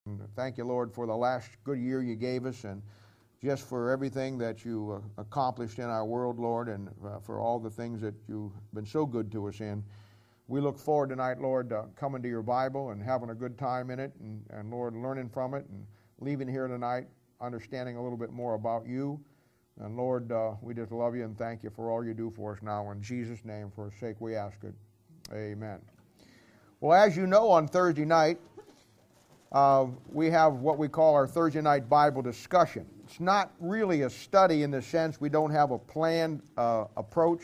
And thank you, Lord, for the last good year you gave us and just for everything that you accomplished in our world, Lord, and for all the things that you've been so good to us in. We look forward tonight, Lord, coming to your Bible and having a good time in it and Lord, learning from it and leaving here tonight understanding a little bit more about you. And Lord, we just love you and thank you for all you do for us now. In Jesus' name, for his sake, we ask it. Amen. Well, as you know, on Thursday night, we have what we call our Thursday night Bible discussion. It's not really a study in the sense we don't have a planned approach.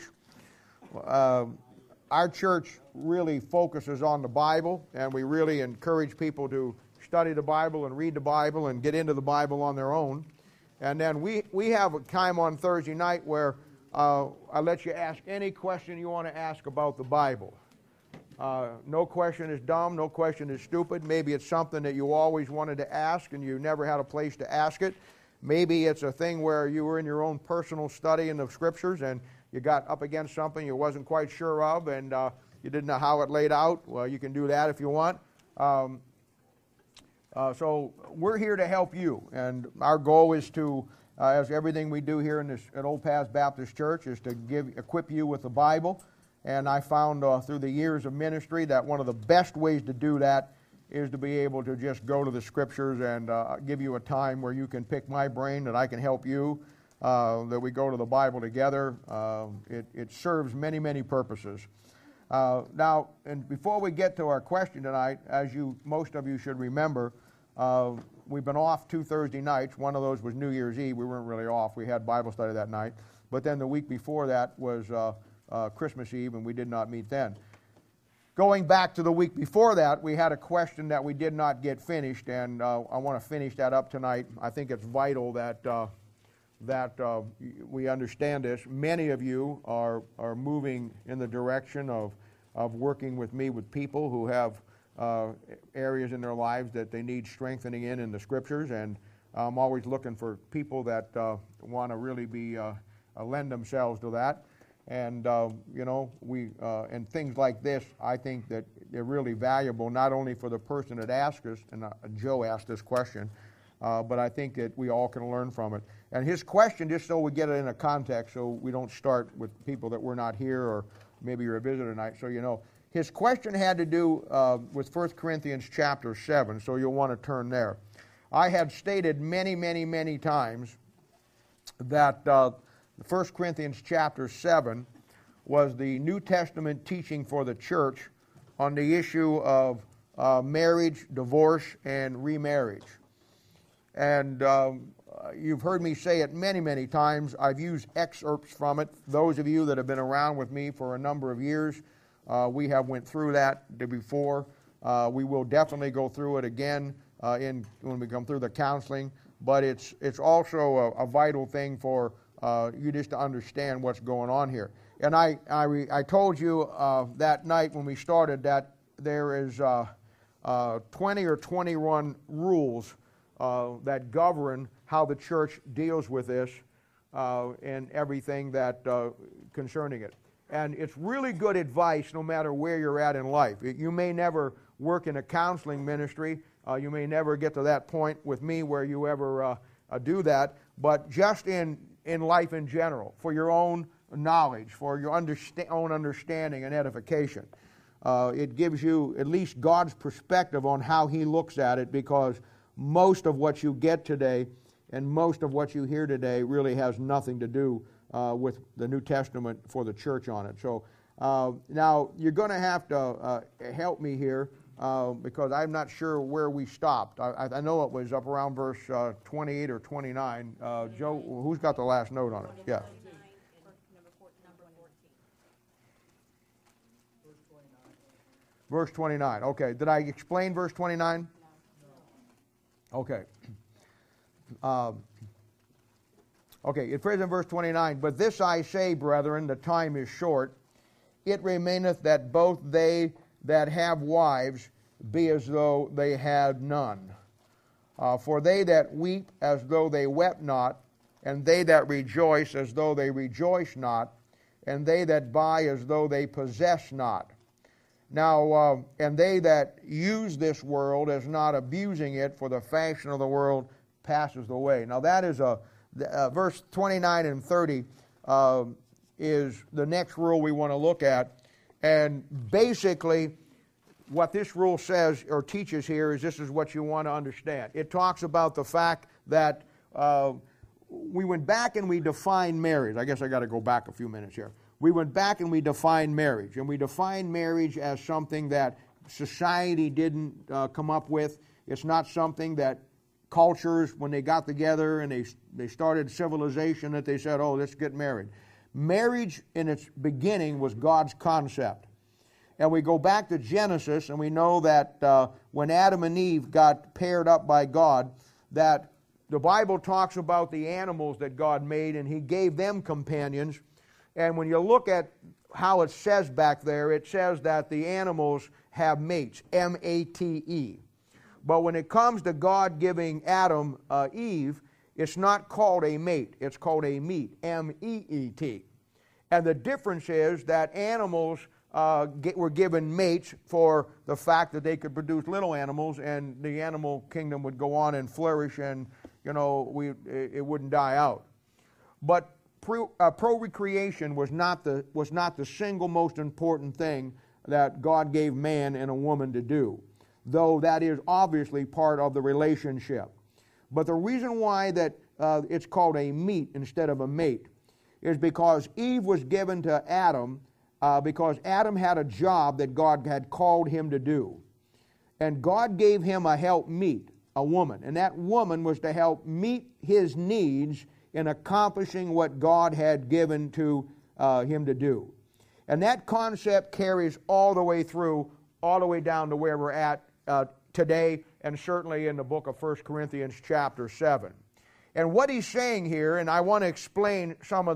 Our church really focuses on the Bible, and we really encourage people to study the Bible and read the Bible and get into the Bible on their own. And then we have a time on Thursday night where I let you ask any question you want to ask about the Bible. No question is dumb, no question is stupid. Maybe it's something that you always wanted to ask and you never had a place to ask it. Maybe it's a thing where you were in your own personal study in the Scriptures and you got up against something you wasn't quite sure of and you didn't know how it laid out. Well, you can do that if you want. So we're here to help you, and our goal is to, as everything we do here at Old Paths Baptist Church, is to equip you with the Bible. And I found through the years of ministry that one of the best ways to do that is to be able to just go to the Scriptures and give you a time where you can pick my brain, that I can help you, that we go to the Bible together. It serves many, many purposes. Now, and before we get to our question tonight, as most of you should remember, we've been off 2 Thursday nights. One of those was New Year's Eve. We weren't really off. We had Bible study that night. But then the week before that was Christmas Eve, and we did not meet then. Going back to the week before that, we had a question that we did not get finished, and I want to finish that up tonight. I think it's vital that we understand this. Many of you are moving in the direction of working with me with people who have areas in their lives that they need strengthening in the Scriptures, and I'm always looking for people that want to really lend themselves to that. And and things like this, I think that they're really valuable, not only for the person that asked us, and Joe asked this question, but I think that we all can learn from it. And his question, just so we get it in a context, so we don't start with people that were not here, or maybe you're a visitor tonight, so you know. His question had to do with 1 Corinthians chapter 7, so you'll want to turn there. I have stated many, many, many times that 1 Corinthians chapter 7 was the New Testament teaching for the church on the issue of marriage, divorce, and remarriage. And you've heard me say it many, many times. I've used excerpts from it. Those of you that have been around with me for a number of years, we have went through that before. We will definitely go through it again when we come through the counseling. But it's also a vital thing for you just to understand what's going on here. And I told you that night when we started that there is 20 or 21 rules that govern how the church deals with this and everything that concerning it. And it's really good advice no matter where you're at in life. You may never work in a counseling ministry. You may never get to that point with me where you ever do that. But just in life in general, for your own knowledge, for your own understanding and edification, it gives you at least God's perspective on how He looks at it, because most of what you get today and most of what you hear today really has nothing to do with the New Testament for the church on it. So now you're going to have to help me here because I'm not sure where we stopped. I know it was up around verse 28 or 29. Joe, who's got the last note on it? Yeah. Verse 29. Okay. Did I explain verse 29? No. Okay. Okay, it says in verse 29, "But this I say, brethren, the time is short. It remaineth that both they that have wives be as though they had none. For they that weep as though they wept not, and they that rejoice as though they rejoice not, and they that buy as though they possess not. Now, and they that use this world as not abusing it, for the fashion of the world passes away. Now that is verse 29 and 30 is the next rule we want to look at. And basically, what this rule says or teaches here is this is what you want to understand. It talks about the fact that we went back and we defined marriage. I guess I got to go back a few minutes here. We went back and we defined marriage. And we defined marriage as something that society didn't come up with. It's not something that cultures, when they got together and they started civilization, that they said, oh, let's get married. Marriage in its beginning was God's concept. And we go back to Genesis, and we know that when Adam and Eve got paired up by God, that the Bible talks about the animals that God made, and He gave them companions. And when you look at how it says back there, it says that the animals have mates, M-A-T-E. But when it comes to God giving Adam Eve, it's not called a mate, it's called a meet, M-E-E-T. And the difference is that animals were given mates for the fact that they could produce little animals, and the animal kingdom would go on and flourish, and it wouldn't die out. But procreation was not the single most important thing that God gave man and a woman to do, though that is obviously part of the relationship. But the reason why that it's called a meet instead of a mate is because Eve was given to Adam because Adam had a job that God had called him to do. And God gave him a helpmeet, a woman. And that woman was to help meet his needs in accomplishing what God had given to him to do. And that concept carries all the way through, all the way down to where we're at today, and certainly in the book of 1 Corinthians chapter 7. And what he's saying here, and I want to explain some of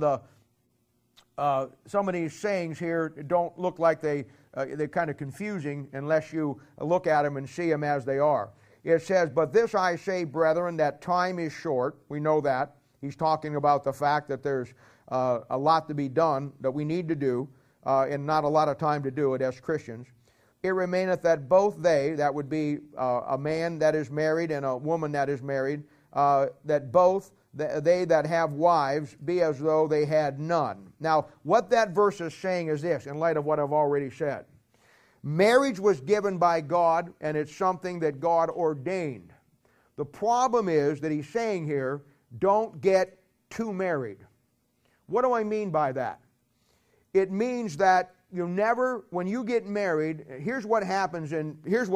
these sayings here don't look like they're kind of confusing unless you look at them and see them as they are. It says, "But this I say, brethren, that time is short." We know that. He's talking about the fact that there's a lot to be done that we need to do, and not a lot of time to do it as Christians. "It remaineth that both they," that would be a man that is married and a woman that is married, "that both they that have wives be as though they had none." Now, what that verse is saying is this, in light of what I've already said. Marriage was given by God, and it's something that God ordained. The problem is that he's saying here, don't get too married. What do I mean by that? It means that you never, when you get married, here's what happens in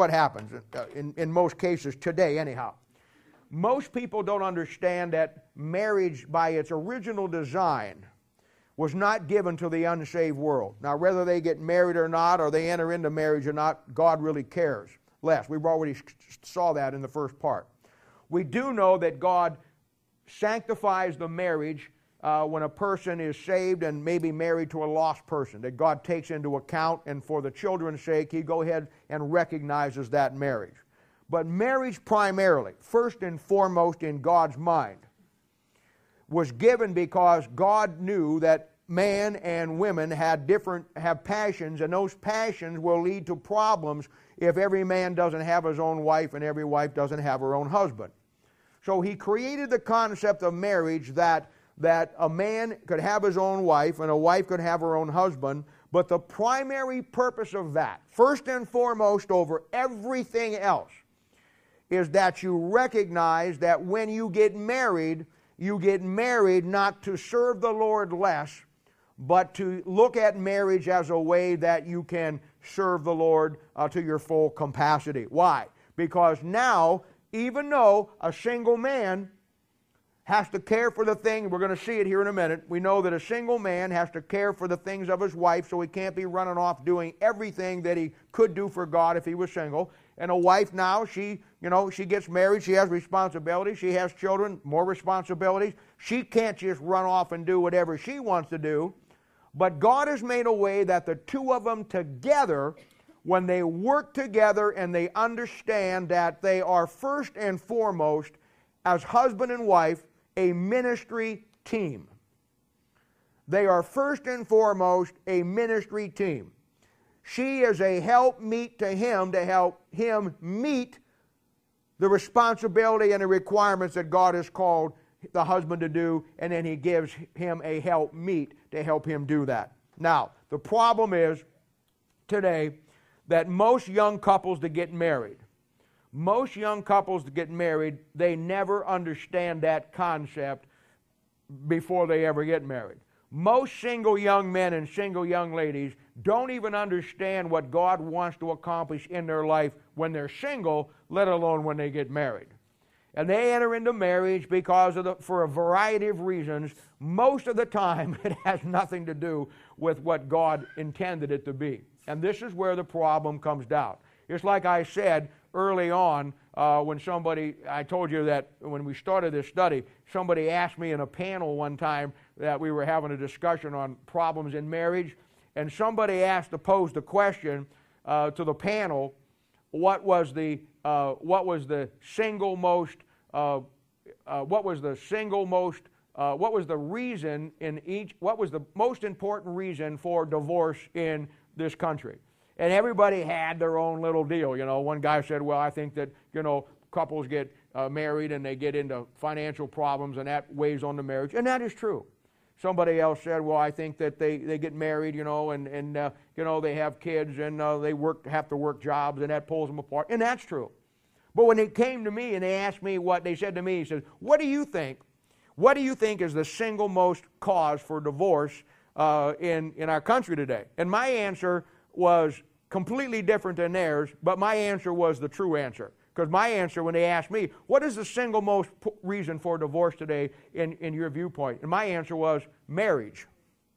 most cases today anyhow. Most people don't understand that marriage by its original design was not given to the unsaved world. Now, whether they get married or not, or they enter into marriage or not, God really cares less. We've already saw that in the first part. We do know that God sanctifies the marriage when a person is saved and maybe married to a lost person, that God takes into account, and for the children's sake, He go ahead and recognizes that marriage. But marriage primarily, first and foremost in God's mind, was given because God knew that man and women have passions, and those passions will lead to problems if every man doesn't have his own wife and every wife doesn't have her own husband. So He created the concept of marriage that a man could have his own wife and a wife could have her own husband, but the primary purpose of that, first and foremost over everything else, is that you recognize that when you get married not to serve the Lord less, but to look at marriage as a way that you can serve the Lord to your full capacity. Why? Because now, even though a single man has to care for the thing, we're going to see it here in a minute, we know that a single man has to care for the things of his wife, so he can't be running off doing everything that he could do for God if he was single. And a wife now, she gets married, she has responsibilities, she has children, more responsibilities. She can't just run off and do whatever she wants to do. But God has made a way that the two of them together, when they work together and they understand that they are first and foremost, as husband and wife, a ministry team. They are first and foremost a ministry team. She is a helpmeet to him to help him meet the responsibility and the requirements that God has called the husband to do, and then he gives him a helpmeet to help him do that. Now, the problem is today that most young couples that get married, they never understand that concept before they ever get married. Most single young men and single young ladies don't even understand what God wants to accomplish in their life when they're single, let alone when they get married. And they enter into marriage for a variety of reasons. Most of the time, it has nothing to do with what God intended it to be. And this is where the problem comes down. It's like I said early on when I told you that when we started this study, somebody asked me in a panel one time that we were having a discussion on problems in marriage, and somebody posed the question to the panel, what was the most important reason for divorce in this country? And everybody had their own little deal. One guy said, well, I think that, couples get married and they get into financial problems and that weighs on the marriage. And that is true. Somebody else said, well, I think that they get married, and they have kids and they have to work jobs and that pulls them apart. And that's true. But when it came to me and they asked me they said to me, he said, what do you think? What do you think is the single most cause for divorce in our country today? And my answer was completely different than theirs, but my answer was the true answer. Because my answer, when they asked me, what is the single most reason for divorce today in your viewpoint? And my answer was marriage.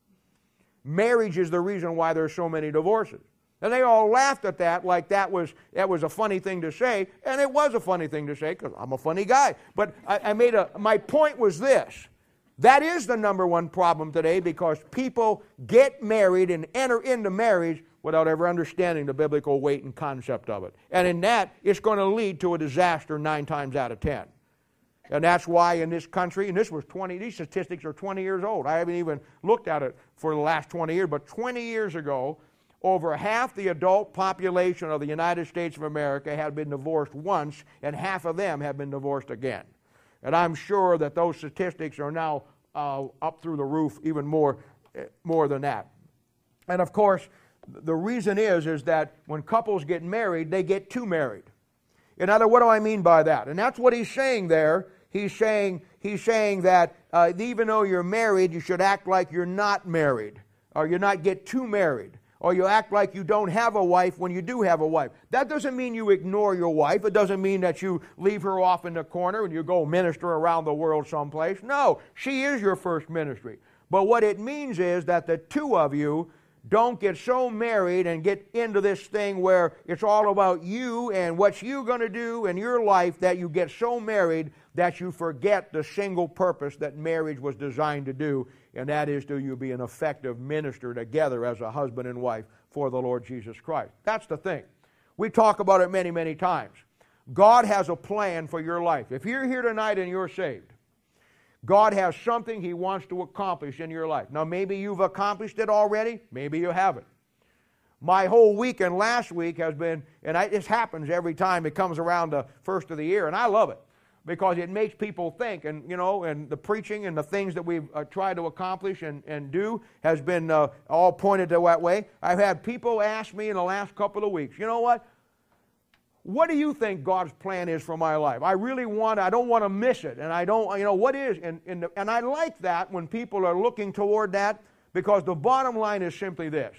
Marriage is the reason why there's so many divorces. And they all laughed at that like that was a funny thing to say, and it was a funny thing to say because I'm a funny guy. But my point was this. That is the number one problem today because people get married and enter into marriage without ever understanding the biblical weight and concept of it. And in that, it's going to lead to a disaster 9 times out of 10. And that's why in this country, and these statistics are 20 years old. I haven't even looked at it for the last 20 years, but 20 years ago, over half the adult population of the United States of America had been divorced once, and half of them have been divorced again. And I'm sure that those statistics are now up through the roof even more than that. And of course, the reason is that when couples get married, they get too married. In other words, what do I mean by that? And that's what he's saying there. He's saying that even though you're married, you should act like you're not married, or you not get too married, or you act like you don't have a wife when you do have a wife. That doesn't mean you ignore your wife. It doesn't mean that you leave her off in the corner and you go minister around the world someplace. No, she is your first ministry. But what it means is that the two of you don't get so married and get into this thing where it's all about you and what you're going to do in your life that you get so married that you forget the single purpose that marriage was designed to do, and that is to you be an effective minister together as a husband and wife for the Lord Jesus Christ. That's the thing. We talk about it many, many times. God has a plan for your life. If you're here tonight and you're saved, God has something He wants to accomplish in your life. Now, maybe you've accomplished it already. Maybe you haven't. My whole weekend last week has been, and this happens every time it comes around the first of the year, and I love it because it makes people think, and and the preaching and the things that we've tried to accomplish and do has been all pointed to that way. I've had people ask me in the last couple of weeks, you know what? What do you think God's plan is for my life? I don't want to miss it. And I don't, what is? And I like that when people are looking toward that because the bottom line is simply this.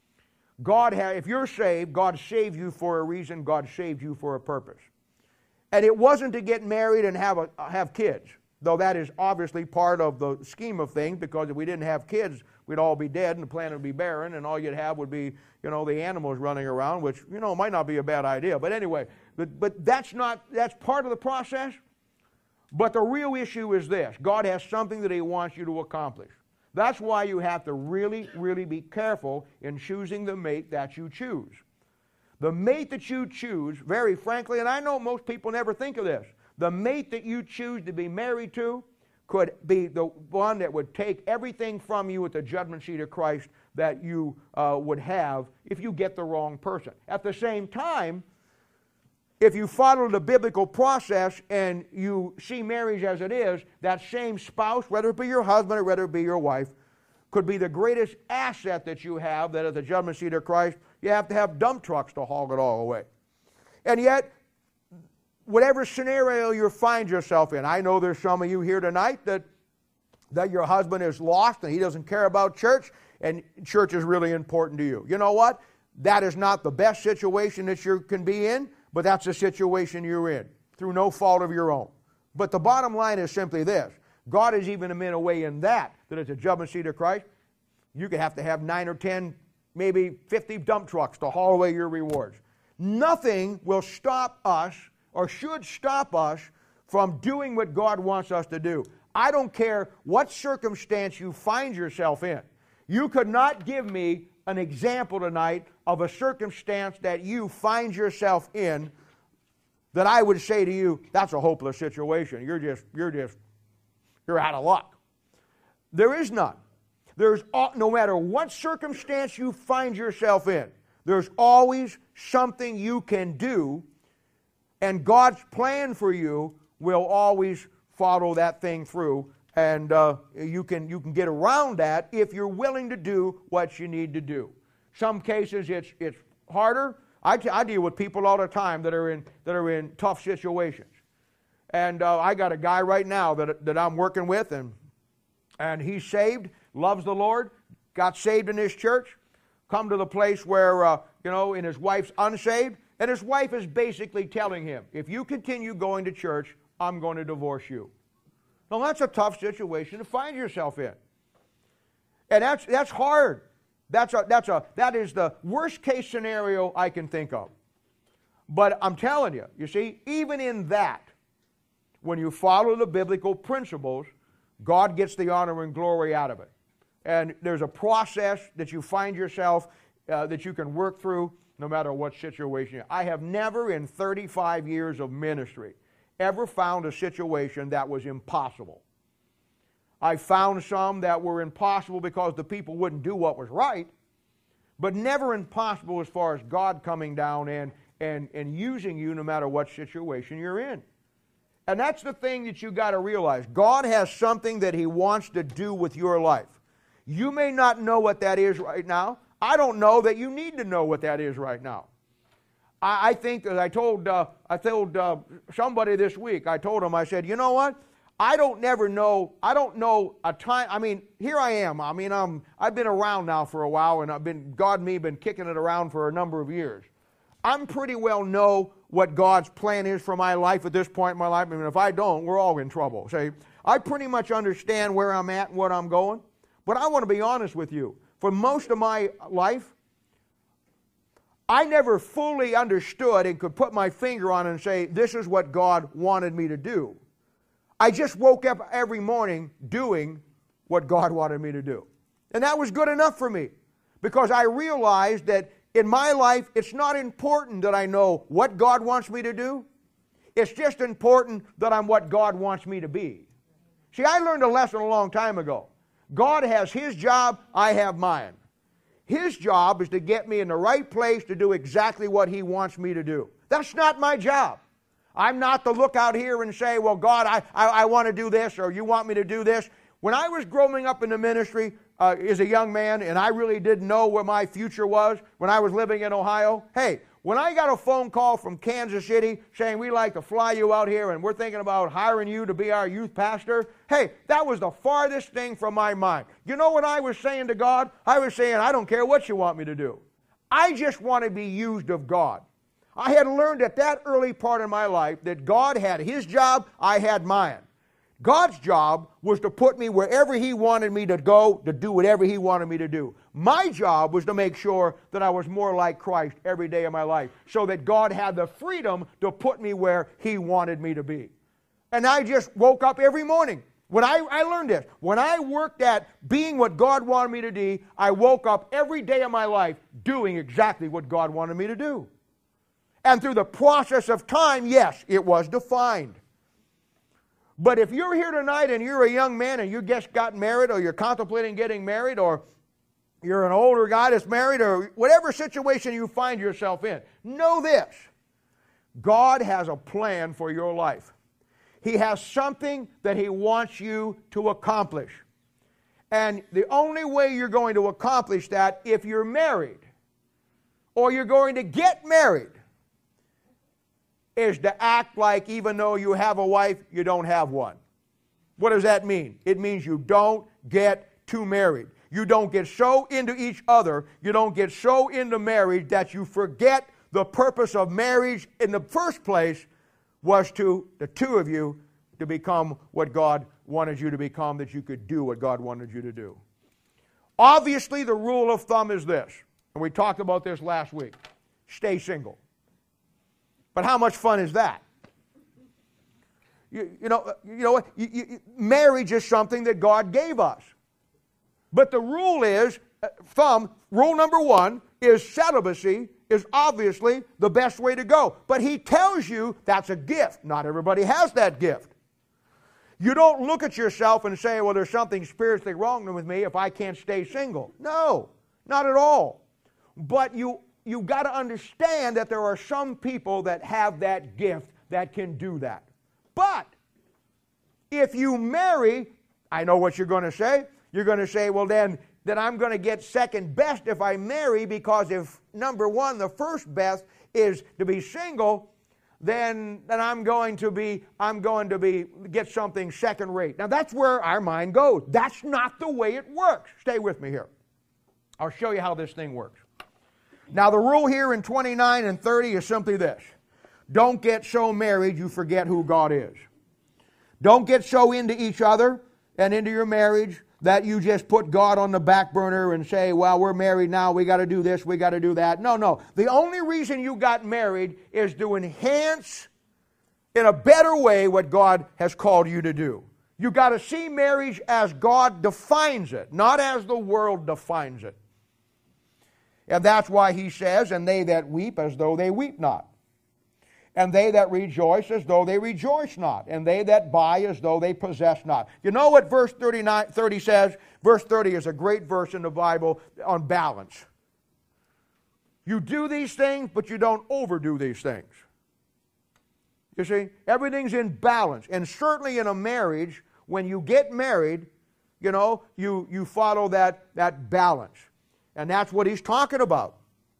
If you're saved, God saved you for a reason. God saved you for a purpose. And it wasn't to get married and have kids, though that is obviously part of the scheme of things because if we didn't have kids, we'd all be dead and the planet would be barren and all you'd have would be, the animals running around, which, might not be a bad idea. But anyway, but that's part of the process. But the real issue is this. God has something that He wants you to accomplish. That's why you have to really, really be careful in choosing the mate that you choose. The mate that you choose, very frankly, and I know most people never think of this, the mate that you choose to be married to could be the one that would take everything from you at the judgment seat of Christ that you would have if you get the wrong person. At the same time, if you follow the biblical process and you see marriage as it is, that same spouse, whether it be your husband or whether it be your wife, could be the greatest asset that you have, that at the judgment seat of Christ, you have to have dump trucks to haul it all away. And yet, whatever scenario you find yourself in, I know there's some of you here tonight that your husband is lost and he doesn't care about church, and church is really important to you. You know what? That is not the best situation that you can be in, but that's the situation you're in, through no fault of your own. But the bottom line is simply this. God has even made a way in that at the judgment seat of Christ, you could have to have 9 or 10, maybe 50 dump trucks to haul away your rewards. Nothing will stop us, or should stop us, from doing what God wants us to do. I don't care what circumstance you find yourself in. You could not give me an example tonight of a circumstance that you find yourself in that I would say to you, that's a hopeless situation. You're out of luck. There is none. No matter what circumstance you find yourself in, there's always something you can do, and God's plan for you will always follow that thing through, and you can get around that if you're willing to do what you need to do. Some cases it's harder. I deal with people all the time that are in tough situations. And I got a guy right now that I'm working with, and he's saved, loves the Lord, got saved in this church, come to the place where, and his wife's unsaved, and his wife is basically telling him, if you continue going to church, I'm going to divorce you. Now that's a tough situation to find yourself in. And that's hard. That is the worst case scenario I can think of. But I'm telling you, you see, even in that, when you follow the biblical principles, God gets the honor and glory out of it. And there's a process that you find yourself that you can work through no matter what situation. I have never in 35 years of ministry ever found a situation that was impossible. I found some that were impossible because the people wouldn't do what was right, but never impossible as far as God coming down and using you no matter what situation you're in. And that's the thing that you got to realize. God has something that He wants to do with your life. You may not know what that is right now. I don't know that you need to know what that is right now. I think, as I told somebody this week, I said, you know what? I don't know a time. I mean, here I am. I mean, I've been around now for a while, and God and me been kicking it around for a number of years. I'm pretty well know what God's plan is for my life at this point in my life. I mean, if I don't, we're all in trouble. See, I pretty much understand where I'm at and what I'm going. But I want to be honest with you. For most of my life, I never fully understood and could put my finger on it and say, this is what God wanted me to do. I just woke up every morning doing what God wanted me to do. And that was good enough for me, because I realized that in my life, it's not important that I know what God wants me to do. It's just important that I'm what God wants me to be. See, I learned a lesson a long time ago. God has His job, I have mine. His job is to get me in the right place to do exactly what He wants me to do. That's not my job. I'm not to look out here and say, well, God, I want to do this, or you want me to do this. When I was growing up in the ministry as a young man, and I really didn't know where my future was when I was living in Ohio, hey, when I got a phone call from Kansas City saying we'd like to fly you out here and we're thinking about hiring you to be our youth pastor, hey, that was the farthest thing from my mind. You know what I was saying to God? I was saying, I don't care what you want me to do. I just want to be used of God. I had learned at that early part in my life that God had His job, I had mine. God's job was to put me wherever He wanted me to go, to do whatever He wanted me to do. My job was to make sure that I was more like Christ every day of my life, so that God had the freedom to put me where He wanted me to be. And I just woke up every morning. When I learned this, when I worked at being what God wanted me to do, I woke up every day of my life doing exactly what God wanted me to do. And through the process of time, yes, it was defined. But if you're here tonight and you're a young man and you just got married, or you're contemplating getting married, or you're an older guy that's married, or whatever situation you find yourself in, know this: God has a plan for your life. He has something that He wants you to accomplish. And the only way you're going to accomplish that, if you're married or you're going to get married, is to act like even though you have a wife, you don't have one. What does that mean? It means you don't get too married. You don't get so into each other, you don't get so into marriage that you forget the purpose of marriage in the first place was to the two of you to become what God wanted you to become, that you could do what God wanted you to do. Obviously, the rule of thumb is this, and we talked about this last week: stay single. But how much fun is that? You know what? Marriage is something that God gave us. But the rule is, rule number one is celibacy is obviously the best way to go. But He tells you that's a gift. Not everybody has that gift. You don't look at yourself and say, well, there's something spiritually wrong with me if I can't stay single. No, not at all. But you got to understand that there are some people that have that gift that can do that. But if you marry, I know what you're going to say. You're going to say, well, then I'm going to get second best if I marry, because if number one, the first best is to be single, then I'm going to get something second rate. Now that's where our mind goes. That's not the way it works. Stay with me here. I'll show you how this thing works. Now the rule here in 29 and 30 is simply this: don't get so married you forget who God is. Don't get so into each other and into your marriage that you just put God on the back burner and say, well, we're married now, we got to do this, we got to do that. No. The only reason you got married is to enhance in a better way what God has called you to do. You got to see marriage as God defines it, not as the world defines it. And that's why He says, and they that weep as though they weep not. And they that rejoice as though they rejoice not. And they that buy as though they possess not. You know what verse 30 says? Verse 30 is a great verse in the Bible on balance. You do these things, but you don't overdo these things. You see, everything's in balance. And certainly in a marriage, when you get married, you follow that balance. And that's what he's talking about.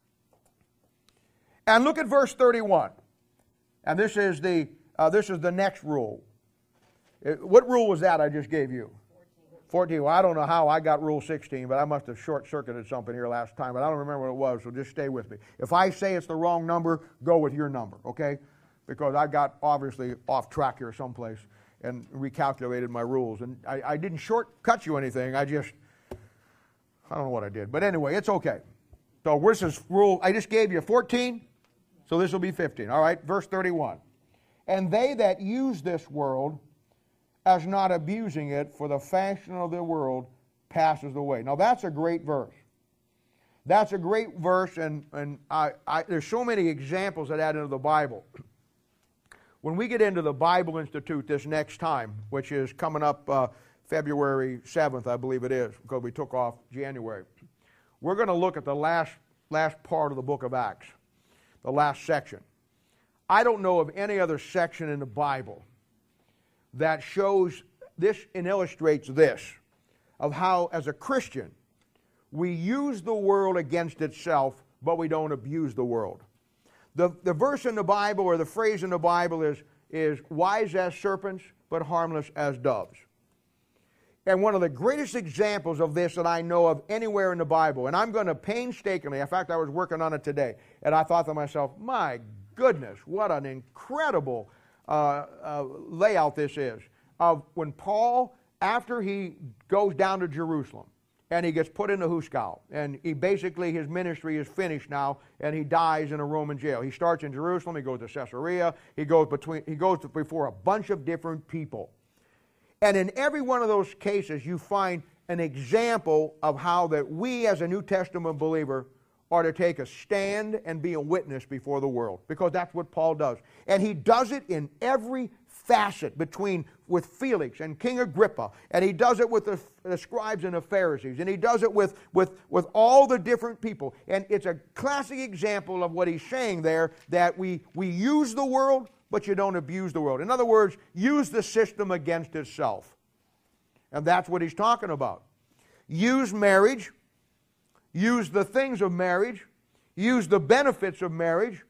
And look at verse 31. And this is the next rule. What rule was that I just gave you? 14. Well, I don't know how I got rule 16, but I must have short-circuited something here last time, but I don't remember what it was, so just stay with me. If I say it's the wrong number, go with your number, okay? Because I got obviously off track here someplace and recalculated my rules. And I didn't shortcut you anything. I don't know what I did. But anyway, it's okay. So this is rule, I just gave you 14. So this will be 15. All right, verse 31. And they that use this world as not abusing it, for the fashion of the world passes away. Now that's a great verse. That's a great verse, and there's so many examples of that into the Bible. When we get into the Bible Institute this next time, which is coming up February 7th, I believe it is, because we took off January, we're going to look at the last part of the book of Acts. The last section. I don't know of any other section in the Bible that shows this and illustrates this, of how, as a Christian, we use the world against itself, but we don't abuse the world. The verse in the Bible, or the phrase in the Bible is wise as serpents, but harmless as doves. And one of the greatest examples of this that I know of anywhere in the Bible, and I'm going to painstakingly, in fact, I was working on it today, and I thought to myself, my goodness, what an incredible layout this is. Of when Paul, after he goes down to Jerusalem, and he gets put in the Huskal, and his ministry is finished now, and he dies in a Roman jail. He starts in Jerusalem, he goes to Caesarea, he goes before a bunch of different people. And in every one of those cases, you find an example of how that we as a New Testament believer are to take a stand and be a witness before the world. Because that's what Paul does. And he does it in every facet with Felix and King Agrippa, and he does it with the scribes and the Pharisees, and he does it with all the different people. And it's a classic example of what he's saying there, that we use the world, but you don't abuse the world. In other words, use the system against itself. And that's what he's talking about. Use marriage, use the things of marriage, use the benefits of marriage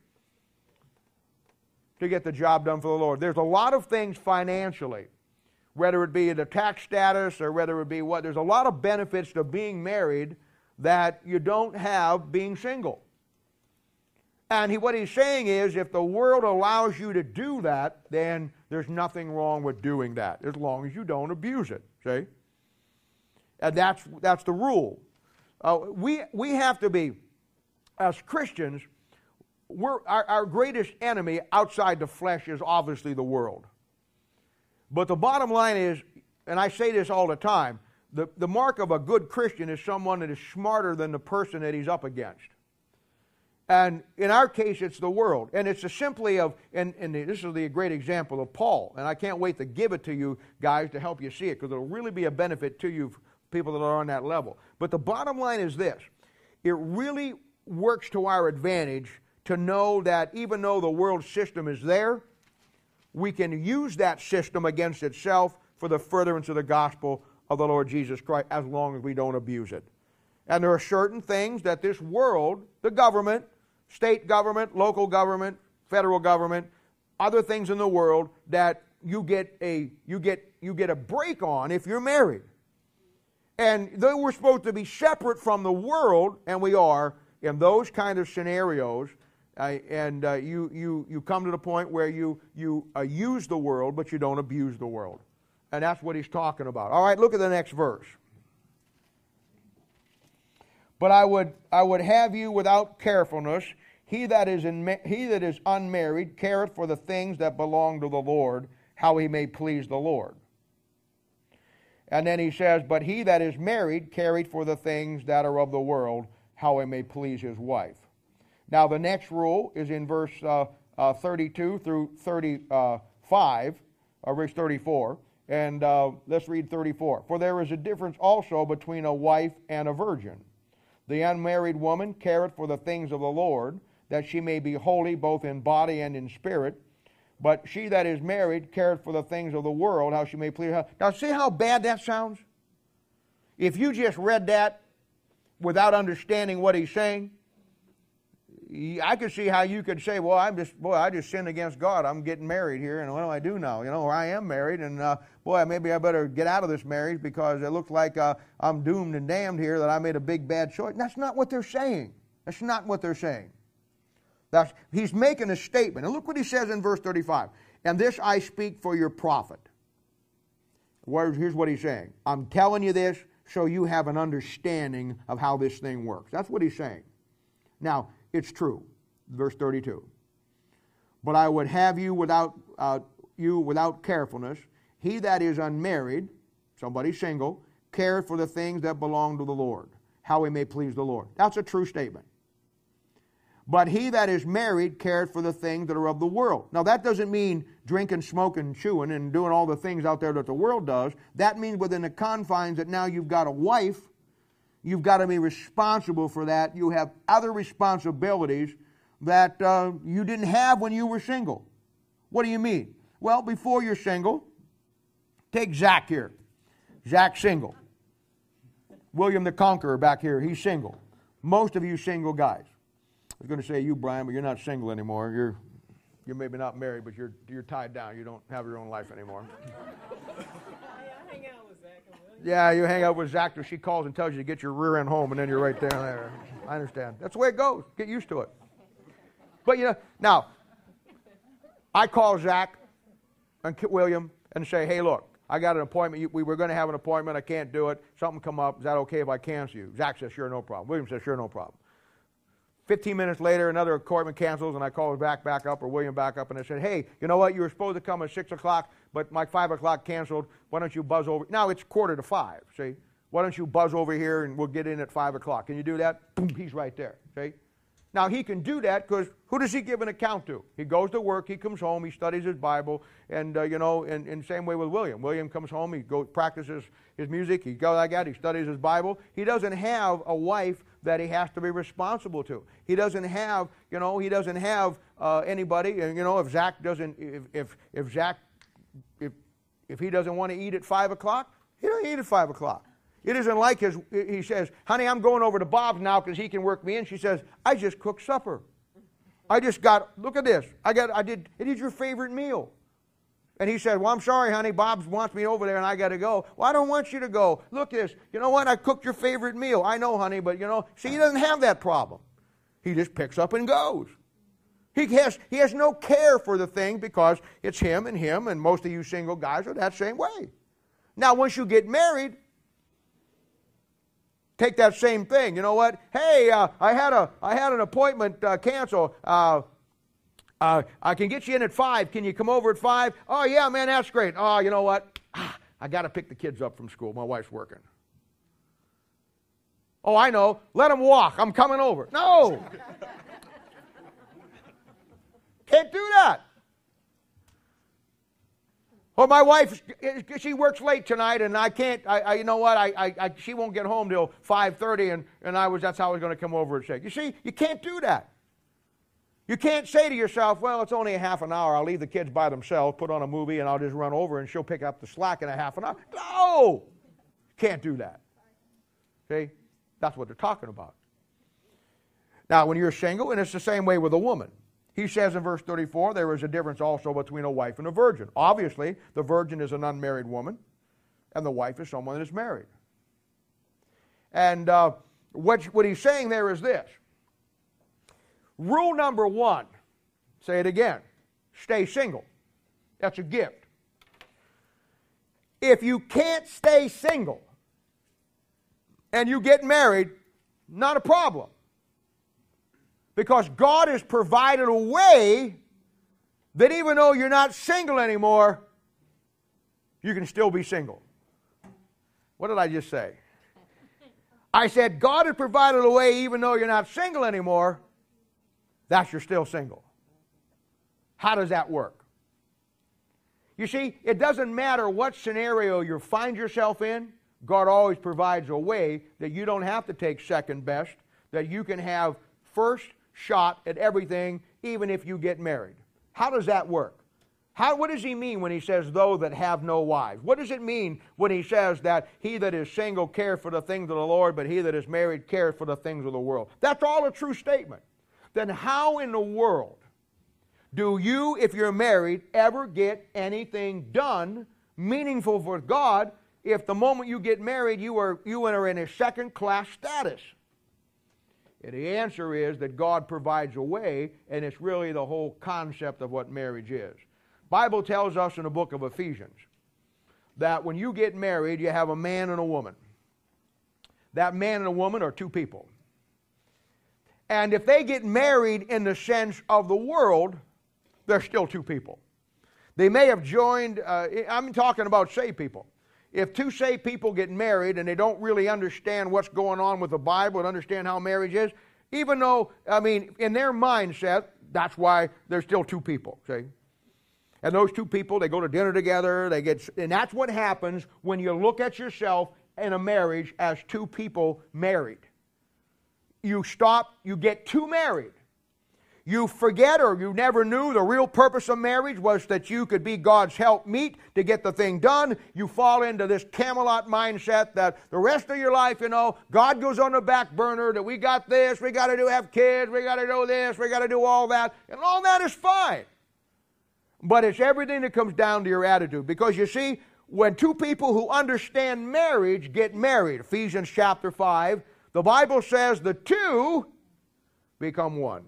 to get the job done for the Lord. There's a lot of things financially, whether it be the tax status or whether it be what, there's a lot of benefits to being married that you don't have being single. And what he's saying is, if the world allows you to do that, then there's nothing wrong with doing that, as long as you don't abuse it, see? And that's the rule. We have to be, as Christians, our greatest enemy outside the flesh is obviously the world. But the bottom line is, and I say this all the time, the mark of a good Christian is someone that is smarter than the person that he's up against. And in our case, it's the world. And it's simply of, and this is the great example of Paul. And I can't wait to give it to you guys to help you see it, because it'll really be a benefit to you, people that are on that level. But the bottom line is this. It really works to our advantage to know that even though the world system is there, we can use that system against itself for the furtherance of the gospel of the Lord Jesus Christ, as long as we don't abuse it. And there are certain things that this world, the government, state government, local government, federal government, other things in the world, that you get a break on if you're married. And though we're supposed to be separate from the world, and we are, in those kind of scenarios, you come to the point where you use the world, but you don't abuse the world. And that's what he's talking about. All right, look at the next verse. But I would have you without carefulness. He that is unmarried careth for the things that belong to the Lord, how he may please the Lord. And then he says, but he that is married careth for the things that are of the world, how he may please his wife. Now the next rule is in verse 32 through 35, or verse 34. And let's read 34. For there is a difference also between a wife and a virgin. The unmarried woman careth for the things of the Lord, that she may be holy both in body and in spirit. But she that is married careth for the things of the world, how she may please her. Now see how bad that sounds? If you just read that without understanding what he's saying, I could see how you could say, well, I just sinned against God. I'm getting married here, and what do I do now? Or I am married, and maybe I better get out of this marriage because it looks like I'm doomed and damned here, that I made a big bad choice. And that's not what they're saying. That's not what they're saying. He's making a statement. And look what he says in verse 35. And this I speak for your profit. Here's what he's saying. I'm telling you this so you have an understanding of how this thing works. That's what he's saying. Now, it's true. Verse 32. But I would have you without carefulness. He that is unmarried, somebody single, careth for the things that belong to the Lord, how he may please the Lord. That's a true statement. But he that is married careth for the things that are of the world. Now that doesn't mean drinking, smoking, chewing, and doing all the things out there that the world does. That means within the confines that now you've got a wife. You've got to be responsible for that. You have other responsibilities that you didn't have when you were single. What do you mean? Well, before you're single, take Zach here. Zach's single. William the Conqueror back here, he's single. Most of you single guys. I was going to say you, Brian, but you're not single anymore. You're maybe not married, but you're tied down. You don't have your own life anymore. Yeah, you hang out with Zach till she calls and tells you to get your rear end home, and then you're right there. I understand. That's the way it goes. Get used to it. But, now, I call Zach and William and say, hey, look, I got an appointment. We were going to have an appointment. I can't do it. Something come up. Is that okay if I cancel you? Zach says, sure, no problem. William says, sure, no problem. 15 minutes later, another appointment cancels, and I call Zach back up or William back up, and I said, hey, you know what? You were supposed to come at 6 o'clock, but my 5 o'clock canceled. Why don't you buzz over? Now it's 4:45, see? Why don't you buzz over here, and we'll get in at 5 o'clock? Can you do that? Boom, he's right there, see? Now, he can do that because who does he give an account to? He goes to work, he comes home, he studies his Bible, and, and same way with William. William comes home, he goes practices his music, he goes like that, he studies his Bible. He doesn't have a wife that he has to be responsible to. He doesn't have, anybody, and, if Zach doesn't, if he doesn't want to eat at 5 o'clock, he doesn't eat at 5 o'clock. It isn't like he says, honey, I'm going over to Bob's now because he can work me in. She says, I just cooked supper. Look at this. I did your favorite meal. And he said, well, I'm sorry, honey, Bob's wants me over there and I got to go. Well, I don't want you to go. Look at this. You know what? I cooked your favorite meal. I know, honey, but see, he doesn't have that problem. He just picks up and goes. He has no care for the thing because it's him, and most of you single guys are that same way. Now, once you get married, take that same thing. You know what? Hey, I had an appointment cancel. I can get you in at 5. Can you come over at 5? Oh, yeah, man, that's great. Oh, you know what? I got to pick the kids up from school. My wife's working. Oh, I know. Let them walk. I'm coming over. No. Can't do that. Well, my wife, she works late tonight, and I can't. You know what? She won't get home till 5:30, and that's how I was going to come over and say. You see, you can't do that. You can't say to yourself, well, it's only a half an hour. I'll leave the kids by themselves, put on a movie, and I'll just run over, and she'll pick up the slack in a half an hour. No, can't do that. See, that's what they're talking about. Now, when you're single, and it's the same way with a woman. He says in verse 34, there is a difference also between a wife and a virgin. Obviously, the virgin is an unmarried woman, and the wife is someone that is married. And what he's saying there is this. Rule number 1, say it again, stay single. That's a gift. If you can't stay single and you get married, not a problem. Because God has provided a way that even though you're not single anymore, you can still be single. What did I just say? I said God has provided a way even though you're not single anymore, that you're still single. How does that work? You see, it doesn't matter what scenario you find yourself in, God always provides a way that you don't have to take second best, that you can have first shot at everything, even if you get married. How does that work? What does he mean when he says, "Those that have no wives"? What does it mean when he says that he that is single cares for the things of the Lord, but he that is married cares for the things of the world? That's all a true statement. Then how in the world do you, if you're married, ever get anything done meaningful for God if the moment you get married you are in a second-class status? And the answer is that God provides a way, and it's really the whole concept of what marriage is. Bible tells us in the book of Ephesians that when you get married, you have a man and a woman. That man and a woman are two people. And if they get married in the sense of the world, they're still two people. They may have joined, I'm talking about saved people. If two saved people get married and they don't really understand what's going on with the Bible and understand how marriage is, even though, in their mindset, that's why they're still two people, see? And those two people, they go to dinner together, and that's what happens when you look at yourself in a marriage as two people married. You get too married. You forget, or you never knew the real purpose of marriage was that you could be God's helpmeet to get the thing done. You fall into this Camelot mindset that the rest of your life, God goes on the back burner, that we got this, we got to have kids, we got to do this, we got to do all that, and all that is fine. But it's everything that comes down to your attitude. Because you see, when two people who understand marriage get married, Ephesians chapter 5, the Bible says the two become one.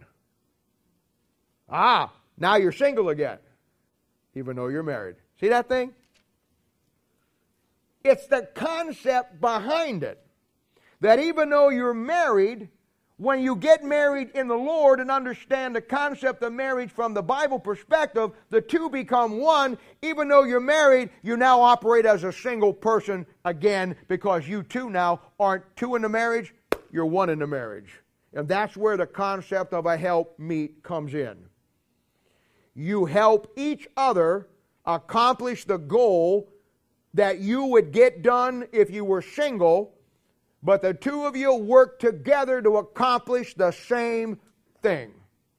Now you're single again, even though you're married. See that thing? It's the concept behind it. That even though you're married, when you get married in the Lord and understand the concept of marriage from the Bible perspective, the two become one. Even though you're married, you now operate as a single person again, because you two now aren't two in the marriage, you're one in the marriage. And that's where the concept of a helpmeet comes in. You help each other accomplish the goal that you would get done if you were single, but the two of you work together to accomplish the same thing.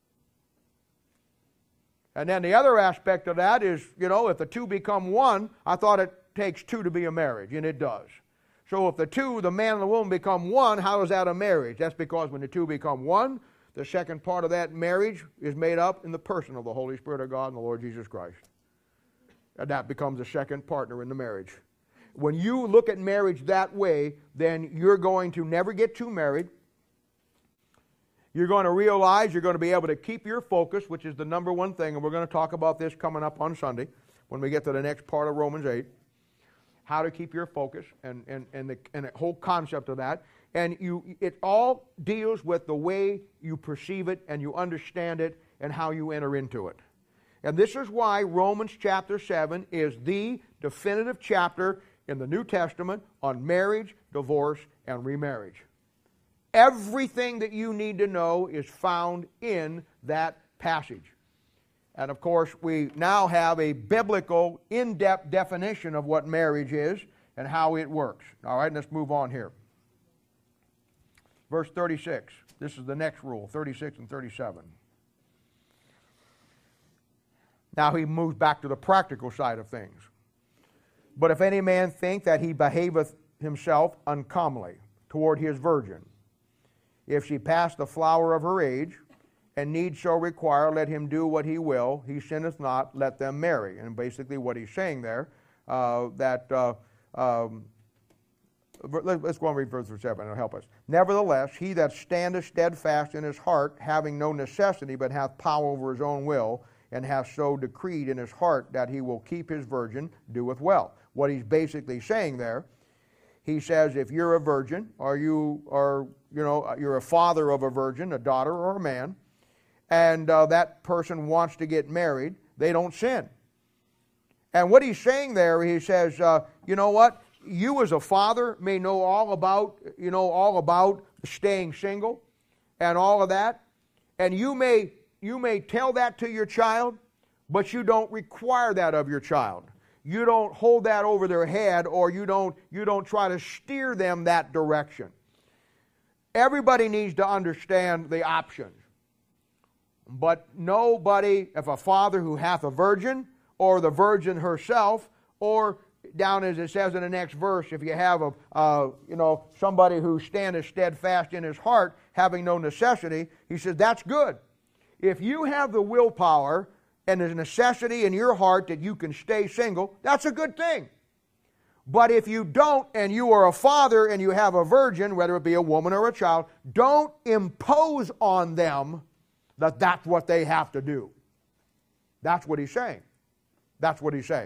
And then the other aspect of that is, if the two become one, I thought it takes two to be a marriage, and it does. So if the man and the woman become one, how is that a marriage? That's because when the two become one, the second part of that marriage is made up in the person of the Holy Spirit of God and the Lord Jesus Christ. And that becomes the second partner in the marriage. When you look at marriage that way, then you're going to never get too married. You're going to realize you're going to be able to keep your focus, which is the number one thing, and we're going to talk about this coming up on Sunday when we get to the next part of Romans 8. How to keep your focus and the whole concept of that. And it all deals with the way you perceive it and you understand it and how you enter into it. And this is why Romans chapter 7 is the definitive chapter in the New Testament on marriage, divorce, and remarriage. Everything that you need to know is found in that passage. And of course, we now have a biblical, in-depth definition of what marriage is and how it works. All right, let's move on here. Verse 36. This is the next rule, 36 and 37. Now he moves back to the practical side of things. But if any man think that he behaveth himself uncomely toward his virgin, if she pass the flower of her age, and need so require, let him do what he will. He sinneth not, let them marry. And basically what he's saying there, let's go and read verse 7, it'll help us. Nevertheless, he that standeth steadfast in his heart, having no necessity, but hath power over his own will, and hath so decreed in his heart that he will keep his virgin, doeth well. What he's basically saying there, he says if you're a virgin, or you're a father of a virgin, a daughter or a man, and that person wants to get married, they don't sin. And what he's saying there, he says, you know what? You as a father may know all about staying single and all of that. And you may tell that to your child, but you don't require that of your child. You don't hold that over their head, or you don't try to steer them that direction. Everybody needs to understand the options. But nobody, if a father who hath a virgin, or the virgin herself, or down as it says in the next verse, if you have somebody who standeth steadfast in his heart, having no necessity, he says that's good. If you have the willpower and the necessity in your heart that you can stay single, that's a good thing. But if you don't, and you are a father and you have a virgin, whether it be a woman or a child, don't impose on them that that's what they have to do. That's what he's saying. That's what he's saying.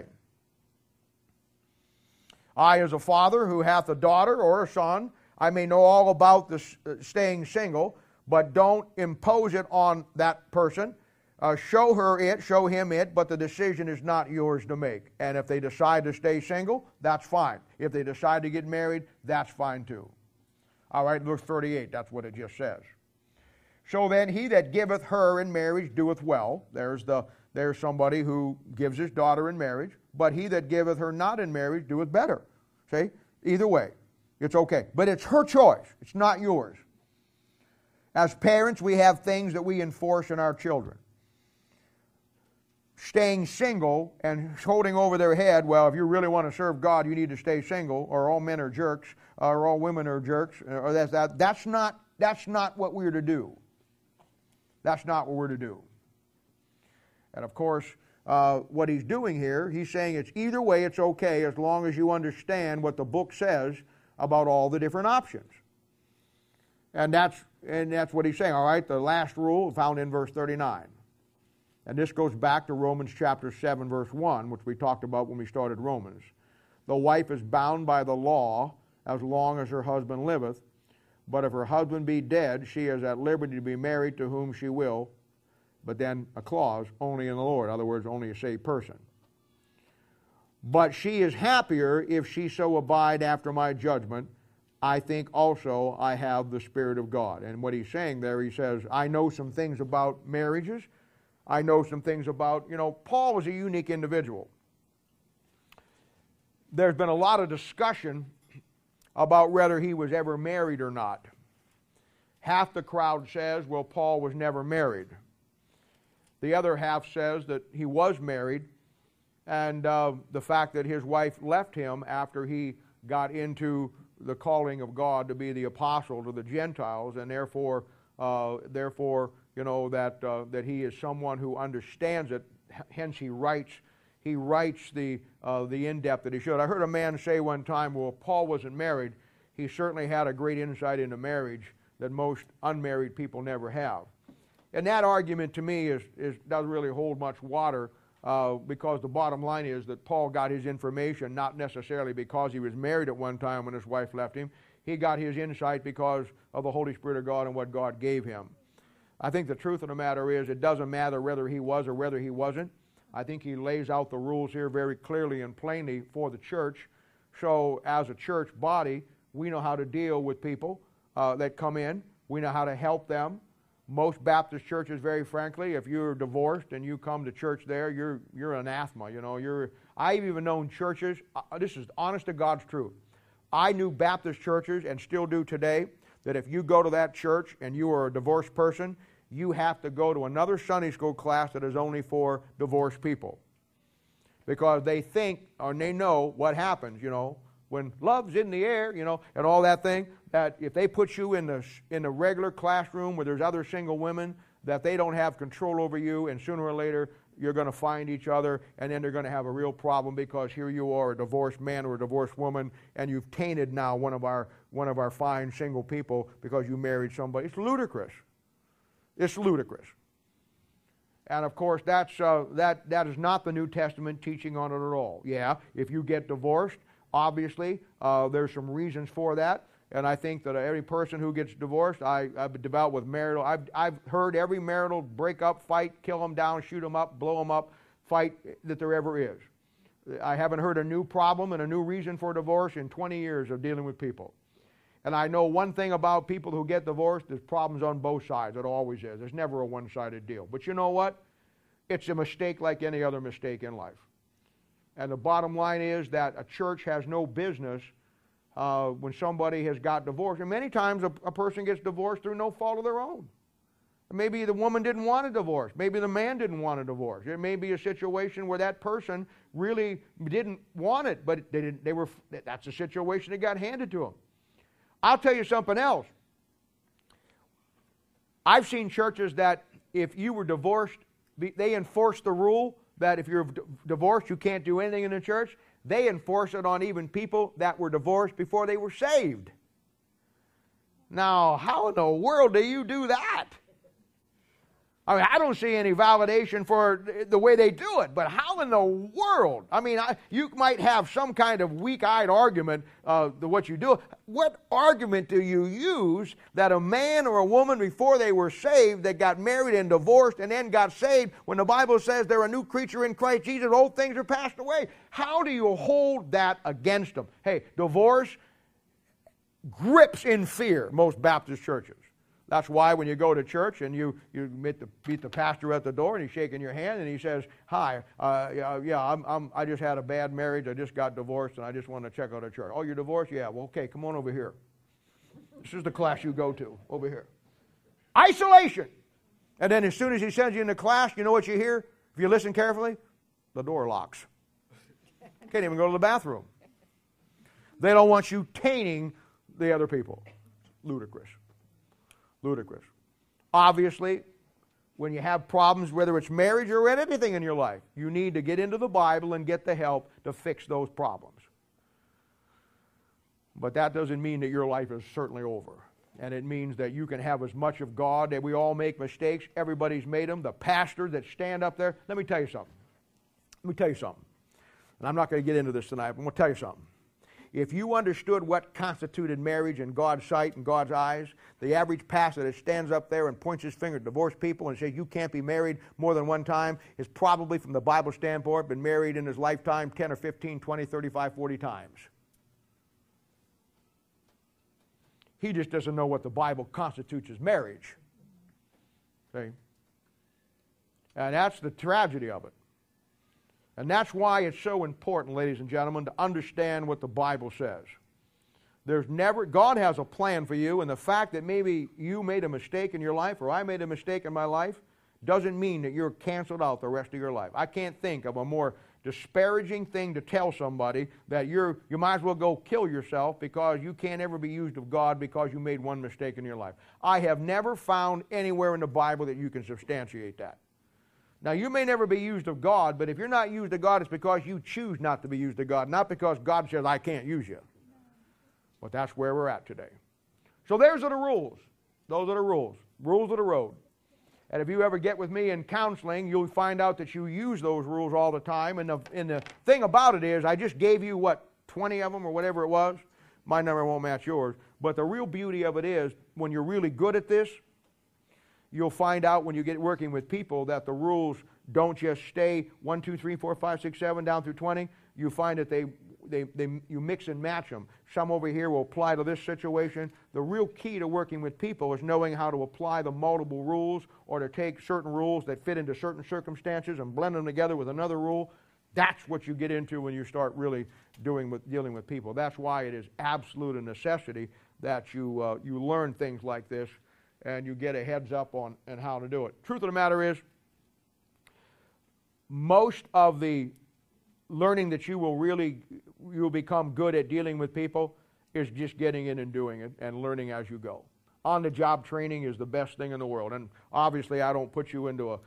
I, as a father who hath a daughter or a son, I may know all about this staying single, but don't impose it on that person. Show him it, but the decision is not yours to make. And if they decide to stay single, that's fine. If they decide to get married, that's fine too. All right, verse 38, that's what it just says. So then he that giveth her in marriage doeth well. There's somebody who gives his daughter in marriage, but he that giveth her not in marriage doeth better. See? Either way, it's okay. But it's her choice. It's not yours. As parents, we have things that we enforce in our children. Staying single and holding over their head, well, if you really want to serve God, you need to stay single, or all men are jerks, or all women are jerks, or that's not what we're to do. That's not what we're to do. And of course, what he's doing here, he's saying it's either way, it's okay as long as you understand what the book says about all the different options. And that's what he's saying, all right? The last rule found in verse 39. And this goes back to Romans chapter 7, verse 1, which we talked about when we started Romans. The wife is bound by the law as long as her husband liveth, but if her husband be dead, she is at liberty to be married to whom she will, but then a clause, only in the Lord. In other words, only a saved person. But she is happier if she so abide after my judgment, I think also I have the Spirit of God. And what he's saying there, he says, I know some things about marriages. I know some things about, Paul was a unique individual. There's been a lot of discussion about whether he was ever married or not. Half the crowd says, well, Paul was never married. The other half says that he was married, and the fact that his wife left him after he got into the calling of God to be the apostle to the Gentiles, and therefore, that he is someone who understands it. Hence, he writes the in-depth that he should. I heard a man say one time, well, if Paul wasn't married, he certainly had a great insight into marriage that most unmarried people never have. And that argument to me doesn't really hold much water, because the bottom line is that Paul got his information not necessarily because he was married at one time when his wife left him. He got his insight because of the Holy Spirit of God and what God gave him. I think the truth of the matter is it doesn't matter whether he was or whether he wasn't. I think he lays out the rules here very clearly and plainly for the church. So as a church body, we know how to deal with people that come in. We know how to help them. Most Baptist churches, very frankly, if you're divorced and you come to church there, you're anathema. I've even known churches, this is honest to God's truth. I knew Baptist churches, and still do today, that if you go to that church and you are a divorced person, you have to go to another Sunday school class that is only for divorced people. Because they think, or they know what happens, when love's in the air, and all that thing, that if they put you in the regular classroom where there's other single women, that they don't have control over you, and sooner or later you're going to find each other, and then they're going to have a real problem because here you are, a divorced man or a divorced woman, and you've tainted now one of our fine single people because you married somebody. It's ludicrous. It's ludicrous. And of course, that is not the New Testament teaching on it at all. Yeah, if you get divorced, obviously, there's some reasons for that, and I think that every person who gets divorced, I've been devout with marital. I've heard every marital breakup, fight, kill them down, shoot them up, blow them up, fight that there ever is. I haven't heard a new problem and a new reason for divorce in 20 years of dealing with people. And I know one thing about people who get divorced, there's problems on both sides. It always is. There's never a one-sided deal. But you know what? It's a mistake like any other mistake in life. And the bottom line is that a church has no business when somebody has got divorced. And many times a person gets divorced through no fault of their own. Maybe the woman didn't want a divorce. Maybe the man didn't want a divorce. It may be a situation where that person really didn't want it, but that's a situation that got handed to them. I'll tell you something else. I've seen churches that if you were divorced, they enforce the rule that if you're divorced, you can't do anything in the church. They enforce it on even people that were divorced before they were saved. Now, how in the world do you do that? I mean, I don't see any validation for the way they do it, but how in the world? I mean, you might have some kind of weak-eyed argument what you do. What argument do you use that a man or a woman before they were saved, that got married and divorced and then got saved, when the Bible says they're a new creature in Christ Jesus, old things are passed away? How do you hold that against them? Hey, divorce grips in fear most Baptist churches. That's why when you go to church and you meet the pastor at the door and he's shaking your hand and he says, "Hi, I just had a bad marriage. I just got divorced and I just want to check out a church." "Oh, you're divorced? Yeah. Well, okay, come on over here. This is the class you go to over here." Isolation. And then as soon as he sends you into class, you know what you hear? If you listen carefully, the door locks. Can't even go to the bathroom. They don't want you tainting the other people. Ludicrous. Ludicrous. Obviously, when you have problems, whether it's marriage or anything in your life, you need to get into the Bible and get the help to fix those problems. But that doesn't mean that your life is certainly over. And it means that you can have as much of God, that we all make mistakes. Everybody's made them. The pastors that stand up there. Let me tell you something. And I'm not going to get into this tonight, but I'm going to tell you something. If you understood what constituted marriage in God's sight and God's eyes, the average pastor that stands up there and points his finger at divorced people and says you can't be married more than one time is probably, from the Bible standpoint, been married in his lifetime 10 or 15, 20, 35, 40 times. He just doesn't know what the Bible constitutes as marriage. See? And that's the tragedy of it. And that's why it's so important, ladies and gentlemen, to understand what the Bible says. God has a plan for you, and the fact that maybe you made a mistake in your life or I made a mistake in my life doesn't mean that you're canceled out the rest of your life. I can't think of a more disparaging thing to tell somebody that you might as well go kill yourself because you can't ever be used of God because you made one mistake in your life. I have never found anywhere in the Bible that you can substantiate that. Now, you may never be used of God, but if you're not used of God, it's because you choose not to be used of God, not because God says, I can't use you. But that's where we're at today. So there's the rules. Those are the rules. Rules of the road. And if you ever get with me in counseling, you'll find out that you use those rules all the time. And the thing about it is, I just gave you, 20 of them or whatever it was? My number won't match yours. But the real beauty of it is, when you're really good at this, you'll find out when you get working with people that the rules don't just stay 1, 2, 3, 4, 5, 6, 7 down through 20. You find that you mix and match them. Some over here will apply to this situation. The real key to working with people is knowing how to apply the multiple rules, or to take certain rules that fit into certain circumstances and blend them together with another rule. That's what you get into when you start really dealing with people. That's why it is absolute a necessity that you learn things like this and you get a heads up on how to do it. Truth of the matter is, most of the learning that you'll become good at dealing with people is just getting in and doing it and learning as you go. On-the-job training is the best thing in the world. And obviously, I don't put you into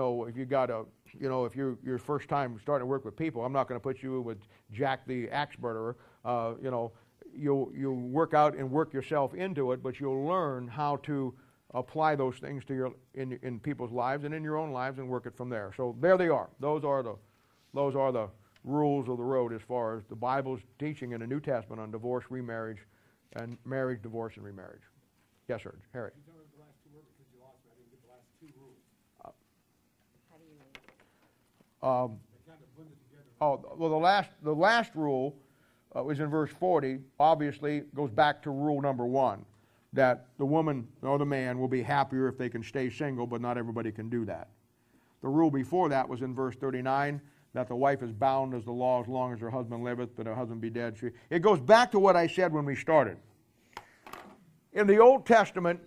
if you're your first time starting to work with people, I'm not going to put you with Jack the axe murderer. You'll work out and work yourself into it, but you'll learn how to apply those things to in people's lives and in your own lives and work it from there. So there they are. Those are the rules of the road as far as the Bible's teaching in the New Testament on divorce, remarriage, and marriage, divorce, and remarriage. Yes, sir. Harry. You tell me the last two words because you lost me. I didn't get the last two rules. How do you mean? They kind of blended together. Well, the last rule was in verse 40. Obviously, goes back to rule number 1, that the woman or the man will be happier if they can stay single, but not everybody can do that. The rule before that was in verse 39, that the wife is bound as the law as long as her husband liveth, but her husband be dead. It goes back to what I said when we started. In the Old Testament,